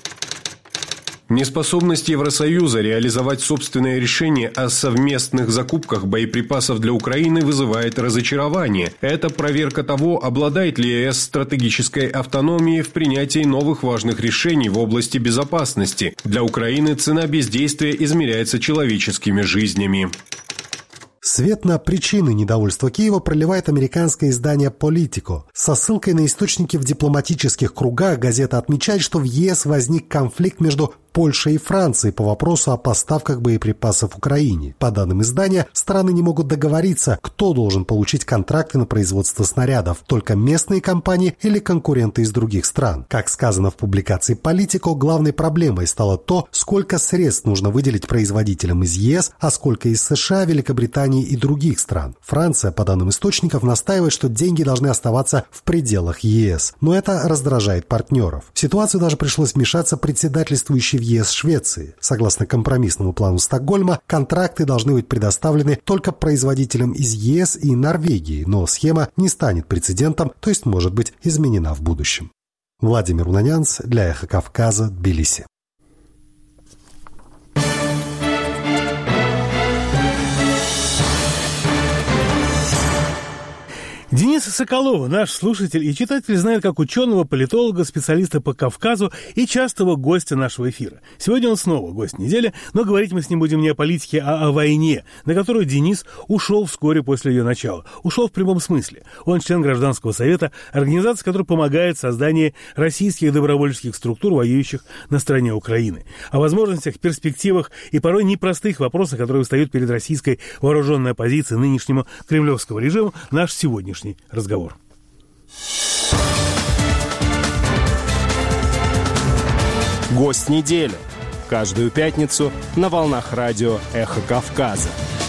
Неспособность Евросоюза реализовать собственное решение о совместных закупках боеприпасов для Украины вызывает разочарование. Это проверка того, обладает ли ЕС стратегической автономией в принятии новых важных решений в области безопасности. Для Украины цена бездействия измеряется человеческими жизнями. Свет на причины недовольства Киева проливает американское издание «Политико». Со ссылкой на источники в дипломатических кругах газета отмечает, что в ЕС возник конфликт между Польшей и Францией по вопросу о поставках боеприпасов Украине. По данным издания, страны не могут договориться, кто должен получить контракты на производство снарядов, только местные компании или конкуренты из других стран. Как сказано в публикации «Политико», главной проблемой стало то, сколько средств нужно выделить производителям из ЕС, а сколько из США, Великобритании и других стран. Франция, по данным источников, настаивает, что деньги должны оставаться в пределах ЕС. Но это раздражает партнеров. В ситуацию даже пришлось вмешаться председательствующей в ЕС Швеции. Согласно компромиссному плану Стокгольма, контракты должны быть предоставлены только производителям из ЕС и Норвегии, но схема не станет прецедентом, то есть может быть изменена в будущем. Владимир Унанянц для «Эхо Кавказа», Тбилиси. Дениса Соколова, наш слушатель и читатель, знает как ученого, политолога, специалиста по Кавказу и частого гостя нашего эфира. Сегодня он снова гость недели, но говорить мы с ним будем не о политике, а о войне, на которую Денис ушел вскоре после ее начала. Ушел в прямом смысле. Он член Гражданского совета, организации, которая помогает в создании российских добровольческих структур, воюющих на стороне Украины. О возможностях, перспективах и порой непростых вопросах, которые встают перед российской вооруженной оппозицией нынешнему кремлевскому режиму, наш сегодняшний разговор. Гость недели. Каждую пятницу на волнах радио «Эхо Кавказа».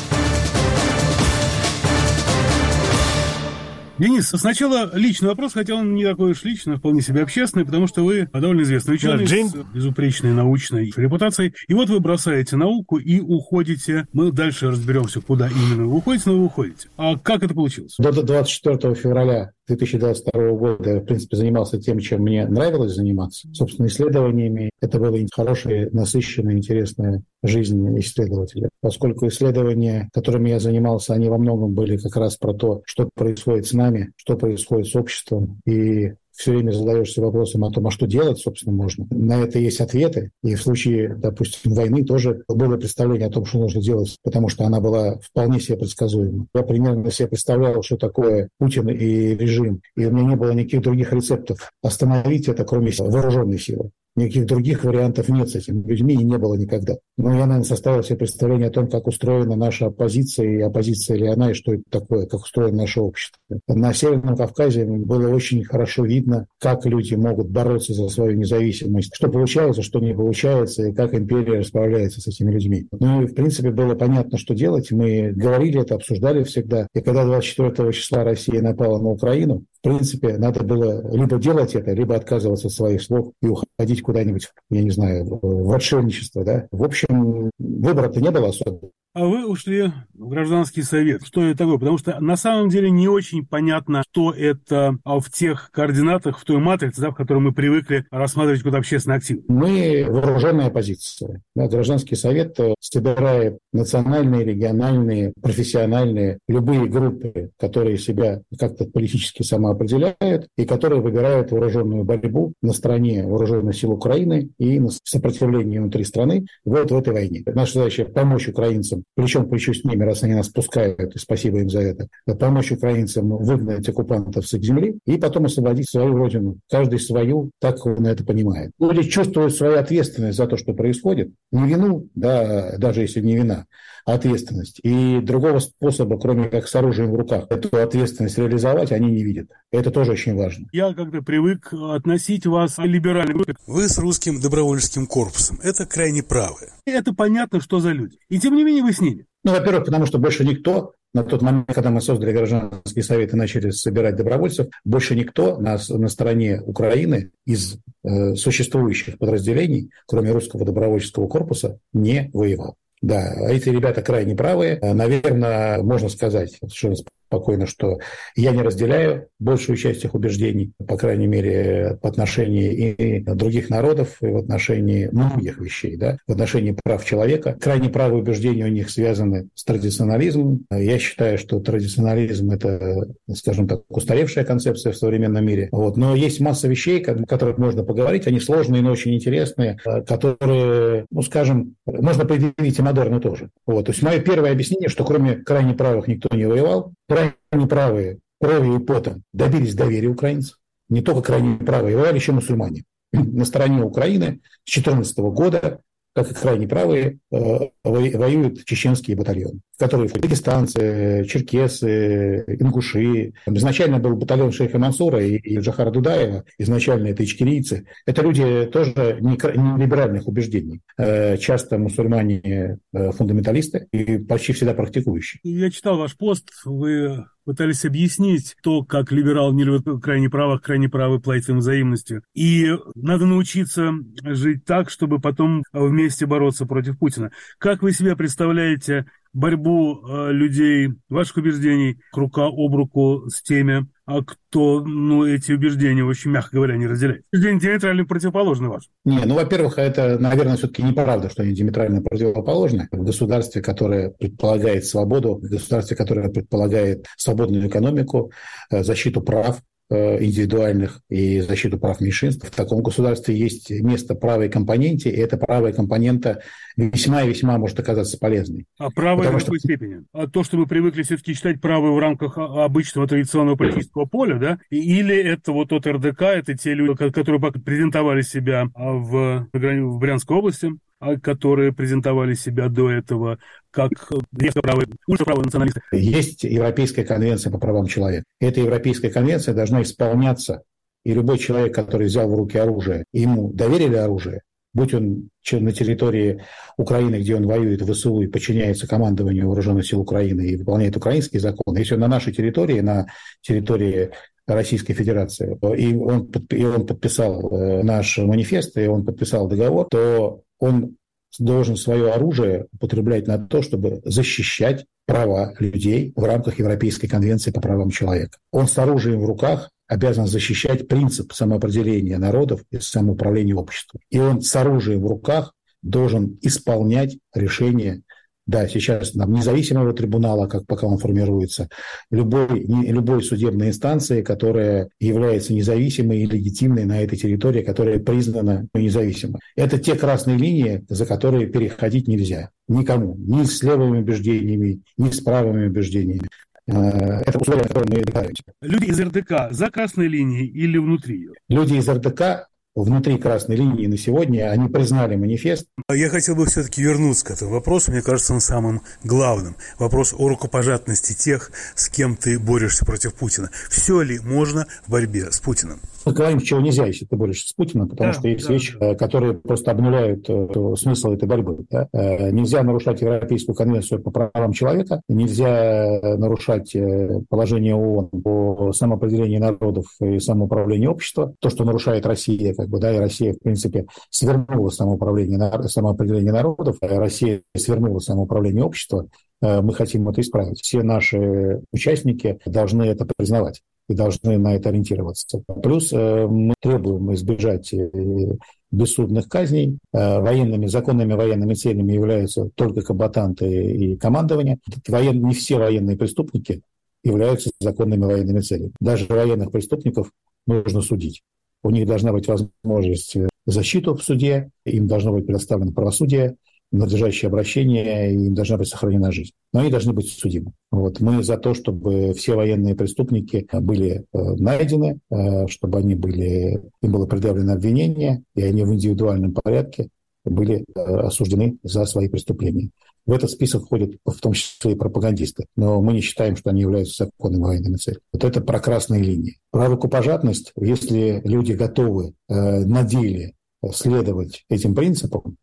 Денис, сначала личный вопрос, хотя он не такой уж личный, вполне себе общественный, потому что вы довольно известный ученый с безупречной научной репутацией. И вот вы бросаете науку и уходите. Мы дальше разберемся, куда именно вы уходите, но вы уходите. А как это получилось? До 24 февраля 2022 года я, в принципе, занимался тем, чем мне нравилось заниматься, собственно, исследованиями. Это была хорошая, насыщенная, интересная жизнь исследователя. Поскольку исследования, которыми я занимался, они во многом были как раз про то, что происходит с нами, что происходит с обществом, и все время задаешься вопросом о том, а что делать, собственно, можно. На это есть ответы. И в случае, допустим, войны тоже было представление о том, что нужно делать, потому что она была вполне себе предсказуема. Я примерно себе представлял, что такое Путин и режим. И у меня не было никаких других рецептов остановить это, кроме вооруженной силы. Никаких других вариантов нет с этими людьми и не было никогда. Но я, наверное, составил себе представление о том, как устроена наша оппозиция, и оппозиция ли она, и что это такое, как устроено наше общество. На Северном Кавказе было очень хорошо видно, как люди могут бороться за свою независимость, что получается, что не получается, и как империя расправляется с этими людьми. Ну и, в принципе, было понятно, что делать. Мы говорили это, обсуждали всегда. И когда 24 числа Россия напала на Украину, в принципе, надо было либо делать это, либо отказываться от своих слов и уходить куда-нибудь, я не знаю, в отшельничество, да. В общем, выбора-то не было особо. А вы ушли в гражданский совет. Что это такое? Потому что на самом деле не очень понятно, что это в тех координатах, в той матрице, да, в которой мы привыкли рассматривать как общественный актив. Мы вооруженная оппозиция. Да, гражданский совет собирает национальные, региональные, профессиональные, любые группы, которые себя как-то политически самоопределяют и которые выбирают вооруженную борьбу на стороне вооруженных сил Украины и на сопротивлении внутри страны вот в этой войне. Наша задача – помочь украинцам, плечом к плечу с ними, раз они нас пускают, и спасибо им за это, помочь украинцам выгнать оккупантов с их земли и потом освободить свою родину. Каждый свою, так он это понимает. Люди чувствуют свою ответственность за то, что происходит. Не вину, да, даже если не вина, а ответственность. И другого способа, кроме как с оружием в руках, эту ответственность реализовать, они не видят. Это тоже очень важно. Я как-то привык относить вас к либеральной группе. Вы с русским добровольческим корпусом. Это крайне правые. Это понятно, что за люди. И тем не менее вы с ними. Ну, во-первых, потому что больше никто, на тот момент, когда мы создали гражданский совет и начали собирать добровольцев, больше никто на стороне Украины из существующих подразделений, кроме русского добровольческого корпуса, не воевал. Да, эти ребята крайне правые. Наверное, можно сказать совершенно спокойно, что я не разделяю большую часть их убеждений, по крайней мере, по отношению и других народов, и в отношении многих вещей, да, в отношении прав человека. Крайне правые убеждения у них связаны с традиционализмом. Я считаю, что традиционализм – это, скажем так, устаревшая концепция в современном мире. Вот. Но есть масса вещей, о которых можно поговорить. Они сложные, но очень интересные, которые, ну, скажем, можно предъявить и модерны тоже. Вот. То есть мое первое объяснение, что кроме крайне правых никто не воевал, крайне правые кровью и потом добились доверия украинцев. Не только крайне правые, воевали еще мусульмане. На стороне Украины с 2014 года, как и крайне правые, воюют чеченские батальоны, в которые входят дагестанцы, черкесы, ингуши. Изначально был батальон шейха Мансура и Джохара Дудаева, изначально это ичкерийцы. Это люди тоже не либеральных убеждений. Часто мусульмане фундаменталисты и почти всегда практикующие. Я читал ваш пост, вы пытались объяснить то, как либерал не любит крайне правые платят им взаимностью. И надо научиться жить так, чтобы потом вместе бороться против Путина. Как вы себе представляете борьбу людей, ваших убеждений, рука об руку с теми, кто эти убеждения, очень мягко говоря, не разделяет? Убеждения диаметрально противоположны вашим. Во-первых, это, наверное, все-таки неправда, что они диаметрально противоположны. В государстве, которое предполагает свободу, в государстве, которое предполагает свободную экономику, защиту прав индивидуальных и защиту прав меньшинств. В таком государстве есть место правой компоненте, и эта правая компонента весьма и весьма может оказаться полезной. А правая в какой степени? А то, что мы привыкли все-таки считать правой в рамках обычного традиционного политического поля, да? Или это вот тот РДК, это те люди, которые презентовали себя в Брянской области, которые презентовали себя до этого как ультраправые националисты. Есть Европейская конвенция по правам человека. Эта Европейская конвенция должна исполняться. И любой человек, который взял в руки оружие, ему доверили оружие, будь он на территории Украины, где он воюет в ВСУ и подчиняется командованию Вооруженных сил Украины и выполняет украинские законы, если он на нашей территории, на территории Российской Федерации, и он подписал наш манифест, и он подписал договор, то он должен свое оружие употреблять на то, чтобы защищать права людей в рамках Европейской конвенции по правам человека. Он с оружием в руках обязан защищать принцип самоопределения народов и самоуправления обществом. И он с оружием в руках должен исполнять решения. Да, сейчас нам независимого трибунала, как пока он формируется, любой судебной инстанции, которая является независимой и легитимной на этой территории, которая признана независимой. Это те красные линии, за которые переходить нельзя никому, ни с левыми убеждениями, ни с правыми убеждениями. Это условия, которые мы договариваемся. Люди из РДК за красной линией или внутри ее? Люди из РДК внутри красной линии на сегодня, они признали манифест. Я хотел бы все-таки вернуться к этому вопросу, мне кажется, он самым главным. Вопрос о рукопожатности тех, с кем ты борешься против Путина. Все ли можно в борьбе с Путиным? Мы говорим, чего нельзя, если ты борешься с Путиным, потому что есть вещи, которые просто обнуляют смысл этой борьбы. Да? Нельзя нарушать Европейскую конвенцию по правам человека, нельзя нарушать положение ООН по самоопределению народов и самоуправлению общества. То, что нарушает Россия, и Россия, в принципе, свернула самоопределение народов, Россия свернула самоуправление общества. Мы хотим это исправить. Все наши участники должны это признавать и должны на это ориентироваться. Плюс мы требуем избежать бессудных казней. Законными военными целями являются только комбатанты и командование. Не все военные преступники являются законными военными целями. Даже военных преступников нужно судить. У них должна быть возможность защиты в суде, им должно быть предоставлено правосудие, надлежащее обращение, и им должна быть сохранена жизнь. Но они должны быть судимы. Мы за то, чтобы все военные преступники были найдены, чтобы им было предъявлено обвинение, и они в индивидуальном порядке были осуждены за свои преступления. В этот список входят в том числе и пропагандисты, но мы не считаем, что они являются законными военными целями. Это про красные линии. Про рукопожатность, если люди готовы на деле следовать этим принципам,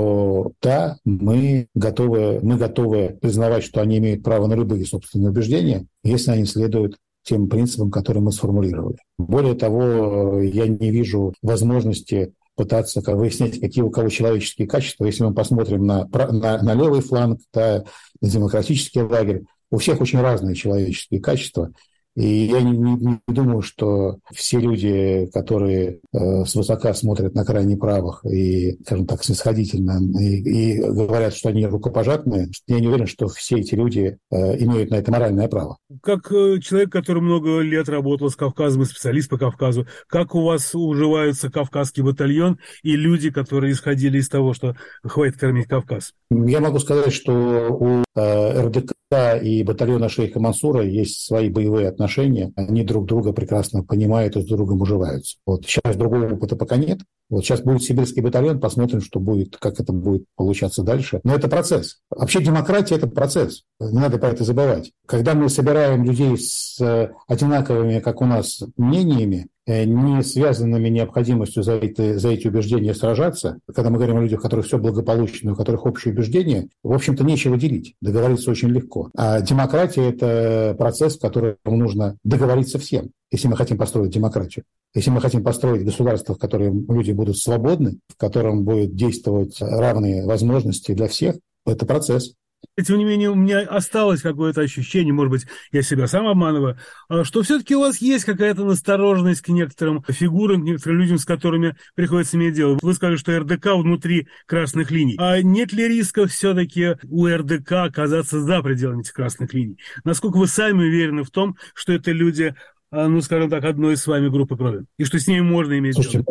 то да, мы готовы признавать, что они имеют право на любые собственные убеждения, если они следуют тем принципам, которые мы сформулировали. Более того, я не вижу возможности пытаться выяснять, какие у кого человеческие качества. Если мы посмотрим на левый фланг, на демократический лагерь, у всех очень разные человеческие качества. И я не думаю, что все люди, которые свысока смотрят на крайне правых и, скажем так, снисходительно и говорят, что они рукопожатные, я не уверен, что все эти люди имеют на это моральное право. Как человек, который много лет работал с Кавказом и специалист по Кавказу, как у вас уживаются Кавказский батальон и люди, которые исходили из того, что хватит кормить Кавказ? Я могу сказать, что у РДК и батальона шейха Мансура есть свои боевые отношения. Они друг друга прекрасно понимают и с другом уживаются. Сейчас другого опыта пока нет. Сейчас будет сибирский батальон, посмотрим, что будет, как это будет получаться дальше. Но это процесс. Вообще демократия – это процесс. Не надо про это забывать. Когда мы собираем людей с одинаковыми, как у нас, мнениями, не связанными необходимостью за эти убеждения сражаться, когда мы говорим о людях, у которых все благополучно, у которых общие убеждения, в общем-то, нечего делить. Договориться очень легко. А демократия – это процесс, в котором нужно договориться всем, если мы хотим построить демократию. Если мы хотим построить государство, в котором люди будут свободны, в котором будут действовать равные возможности для всех, это процесс. Тем не менее, у меня осталось какое-то ощущение, может быть, я себя сам обманываю, что все-таки у вас есть какая-то настороженность к некоторым фигурам, к некоторым людям, с которыми приходится иметь дело. Вы сказали, что РДК внутри красных линий. А нет ли риска все-таки у РДК оказаться за пределами этих красных линий? Насколько вы сами уверены в том, что это люди, скажем так, одной с вами группы крови, и что с ними можно иметь дело?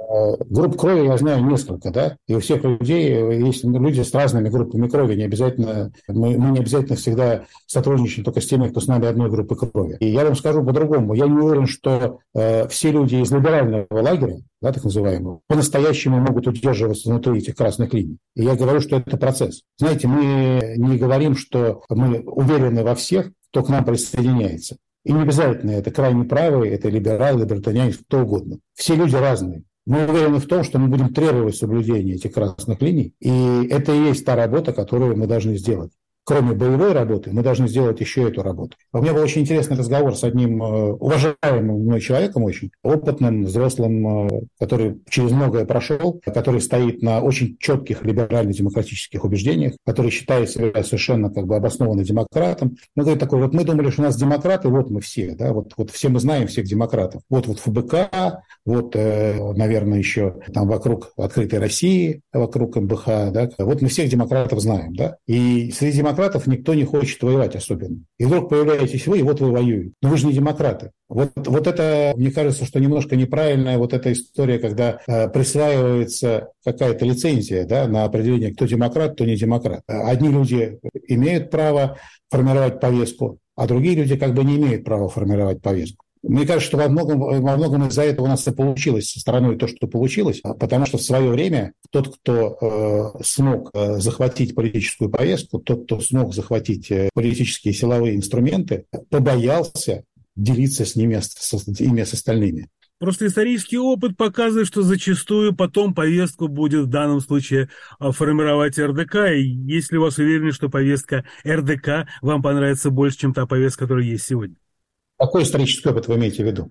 Групп крови я знаю несколько, да, и у всех людей есть люди с разными группами крови, не обязательно, мы не обязательно всегда сотрудничаем только с теми, кто с нами одной группы крови. И я вам скажу по-другому, я не уверен, что все люди из либерального лагеря, да, так называемого, по-настоящему могут удерживаться внутри этих красных линий. И я говорю, что это процесс. Знаете, мы не говорим, что мы уверены во всех, кто к нам присоединяется. И не обязательно это крайне правые, это либералы, либертарианцы, кто угодно. Все люди разные. Мы уверены в том, что мы будем требовать соблюдения этих красных линий, и это и есть та работа, которую мы должны сделать. Кроме боевой работы, мы должны сделать еще эту работу. У меня был очень интересный разговор с одним уважаемым мной человеком, очень опытным, взрослым, который через многое прошел, который стоит на очень четких либерально-демократических убеждениях, который считает себя совершенно обоснованным демократом. Он говорит такой, мы думали, что у нас демократы, мы все, да, вот все мы знаем всех демократов. Вот ФБК, наверное, еще там вокруг Открытой России, вокруг МБХ, да, мы всех демократов знаем, да, и среди демократов никто не хочет воевать особенно. И вдруг появляетесь вы, и вы воюете. Но вы же не демократы. Вот это, мне кажется, что немножко неправильная эта история, когда присваивается какая-то лицензия, да, на определение, кто демократ, кто не демократ. Одни люди имеют право формировать повестку, а другие люди не имеют права формировать повестку. Мне кажется, что во многом из-за этого у нас и получилось со стороной то, что получилось, потому что в свое время тот, кто смог захватить политическую повестку, тот, кто смог захватить политические силовые инструменты, побоялся делиться с ими с остальными. Просто исторический опыт показывает, что зачастую потом повестку будет в данном случае формировать РДК. И если у вас уверены, что повестка РДК вам понравится больше, чем та повестка, которая есть сегодня? Какой исторический опыт вы имеете в виду?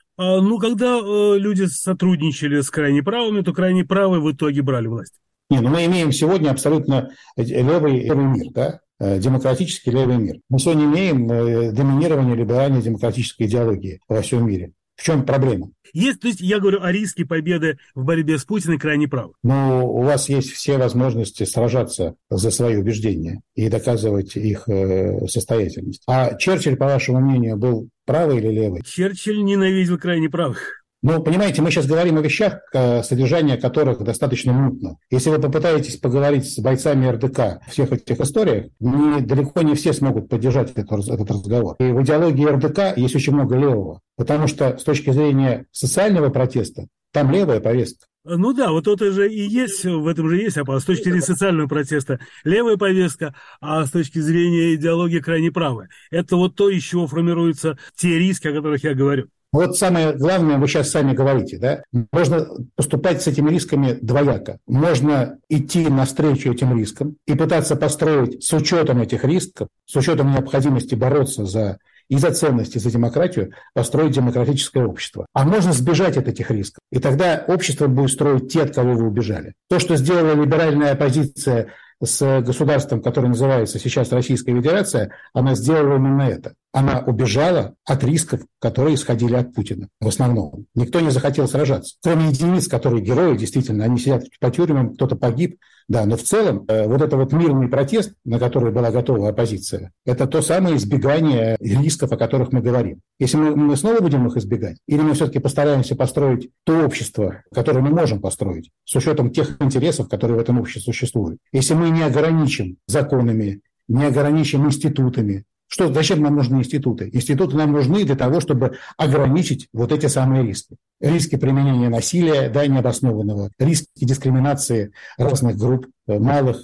Когда люди сотрудничали с крайне правыми, то крайне правые в итоге брали власть. Мы имеем сегодня абсолютно левый мир, да? Демократический левый мир. Мы сегодня имеем доминирование либеральной демократической идеологии во всем мире. В чем проблема? То есть я говорю о риске победы в борьбе с Путиным крайне правых. Но у вас есть все возможности сражаться за свои убеждения и доказывать их состоятельность. А Черчилль, по вашему мнению, был правый или левый? Черчилль ненавидел крайне правых. Понимаете, мы сейчас говорим о вещах, содержание которых достаточно мутно. Если вы попытаетесь поговорить с бойцами РДК в всех этих историях, далеко не все смогут поддержать этот разговор. И в идеологии РДК есть очень много левого, потому что с точки зрения социального протеста там левая повестка. Вот это же и есть, в этом же есть опасность. С точки зрения социального протеста левая повестка, а с точки зрения идеологии крайне правая. Это то, из чего формируются те риски, о которых я говорю. Самое главное, вы сейчас сами говорите, да? Можно поступать с этими рисками двояко. Можно идти навстречу этим рискам и пытаться построить с учетом этих рисков, с учетом необходимости бороться за ценности, за демократию, построить демократическое общество. А можно сбежать от этих рисков. И тогда общество будет строить те, от кого вы убежали. То, что сделала либеральная оппозиция с государством, которое называется сейчас Российская Федерация, она сделала именно это. Она убежала от рисков, которые исходили от Путина в основном. Никто не захотел сражаться. Кроме единиц, которые герои, действительно, они сидят по тюрьмам, кто-то погиб. Да, но в целом это мирный протест, на который была готова оппозиция, это то самое избегание рисков, о которых мы говорим. Если мы снова будем их избегать, или мы все-таки постараемся построить то общество, которое мы можем построить, с учетом тех интересов, которые в этом обществе существуют. Если мы не ограничим законами, не ограничим институтами, зачем нам нужны институты? Институты нам нужны для того, чтобы ограничить эти самые риски. Риски применения насилия, необоснованного, риски дискриминации разных групп, малых,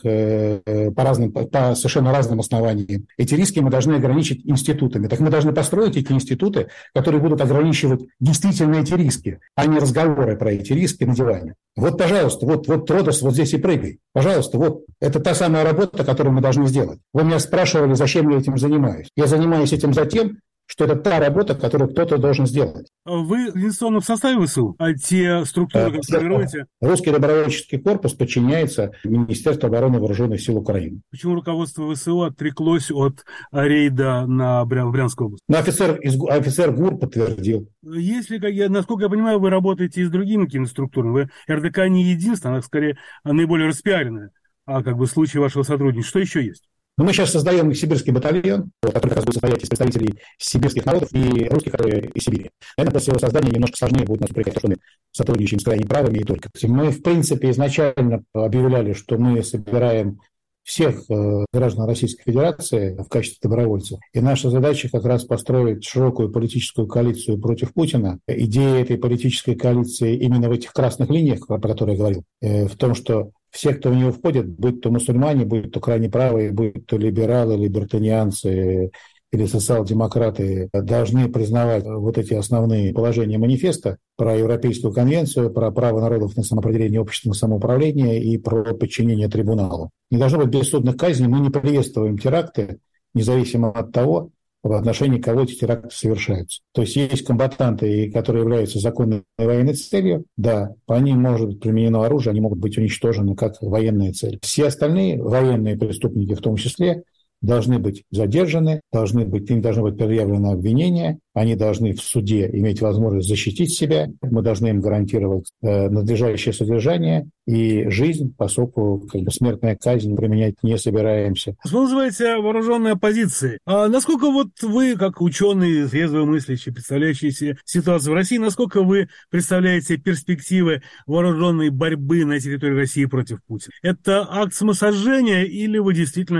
по совершенно разным основаниям. Эти риски мы должны ограничить институтами. Так мы должны построить эти институты, которые будут ограничивать действительно эти риски, а не разговоры про эти риски на диване. Пожалуйста, Родос, здесь и прыгай. Пожалуйста, это та самая работа, которую мы должны сделать. Вы меня спрашивали, зачем я этим занимаюсь. Я занимаюсь этим затем, что это та работа, которую кто-то должен сделать. Вы в инвестиционном составе ВСУ, а те структуры, которые формируете? Русский добровольческий корпус подчиняется Министерству обороны Вооруженных сил Украины. Почему руководство ВСУ отреклось от рейда в Брянскую область? Офицер ГУР подтвердил. Насколько я понимаю, вы работаете и с другими какими-то структурами. РДК не единственная, она скорее наиболее распиаренная. В случае вашего сотрудничества. Что еще есть? Мы сейчас создаем сибирский батальон, который будет состоять из представителей сибирских народов и русских, которые из Сибири. Наверное, после его создания немножко сложнее будет нас упрекать, что мы сотрудничаем с крайне правыми и только. Мы, в принципе, изначально объявляли, что мы собираем всех граждан Российской Федерации в качестве добровольцев. И наша задача как раз построить широкую политическую коалицию против Путина. Идея этой политической коалиции именно в этих красных линиях, про которые я говорил, в том, что все, кто в него входит, будь то мусульмане, будь то крайне правые, будь то либералы, либертанианцы или социал-демократы, должны признавать эти основные положения манифеста про Европейскую конвенцию, про право народов на самоопределение общественного самоуправления и про подчинение трибуналу. Не должно быть бессудных казней. Мы не приветствуем теракты, независимо от того, в отношении кого эти теракты совершаются. То есть комбатанты, которые являются законной военной целью, да, по ним может быть применено оружие, они могут быть уничтожены как военная цель. Все остальные военные преступники в том числе должны быть задержаны, им должно быть предъявлено обвинение, они должны в суде иметь возможность защитить себя, мы должны им гарантировать надлежащее содержание и жизнь, поскольку смертная казнь применять не собираемся. Что называется вооруженной оппозицией. А насколько вы, как ученый, трезвомыслящий, представляющий себе ситуацию в России, насколько вы представляете перспективы вооруженной борьбы на территории России против Путина? Это акт самосожжения или вы действительно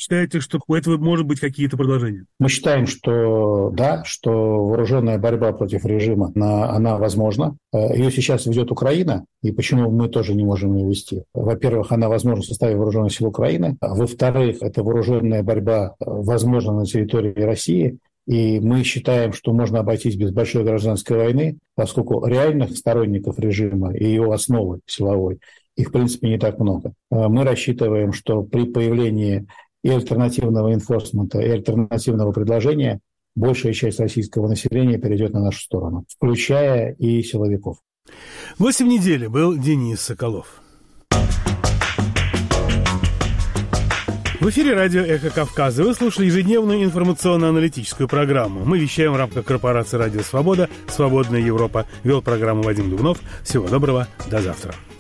Считаете, что у этого может быть какие-то продолжения? Мы считаем, что да, что вооруженная борьба против режима, она возможна. Ее сейчас ведет Украина, и почему мы тоже не можем ее вести? Во-первых, она возможна в составе вооруженных сил Украины. Во-вторых, эта вооруженная борьба возможна на территории России. И мы считаем, что можно обойтись без большой гражданской войны, поскольку реальных сторонников режима и его основы силовой, их, в принципе, не так много. Мы рассчитываем, что при появлении и альтернативного инфорсмента, и альтернативного предложения большая часть российского населения перейдет на нашу сторону, включая и силовиков. 8 недель был Денис Соколов. В эфире радио «Эхо Кавказа». Вы слушали ежедневную информационно-аналитическую программу. Мы вещаем в рамках корпорации «Радио Свобода», «Свободная Европа». Вел программу Вадим Дубнов. Всего доброго. До завтра.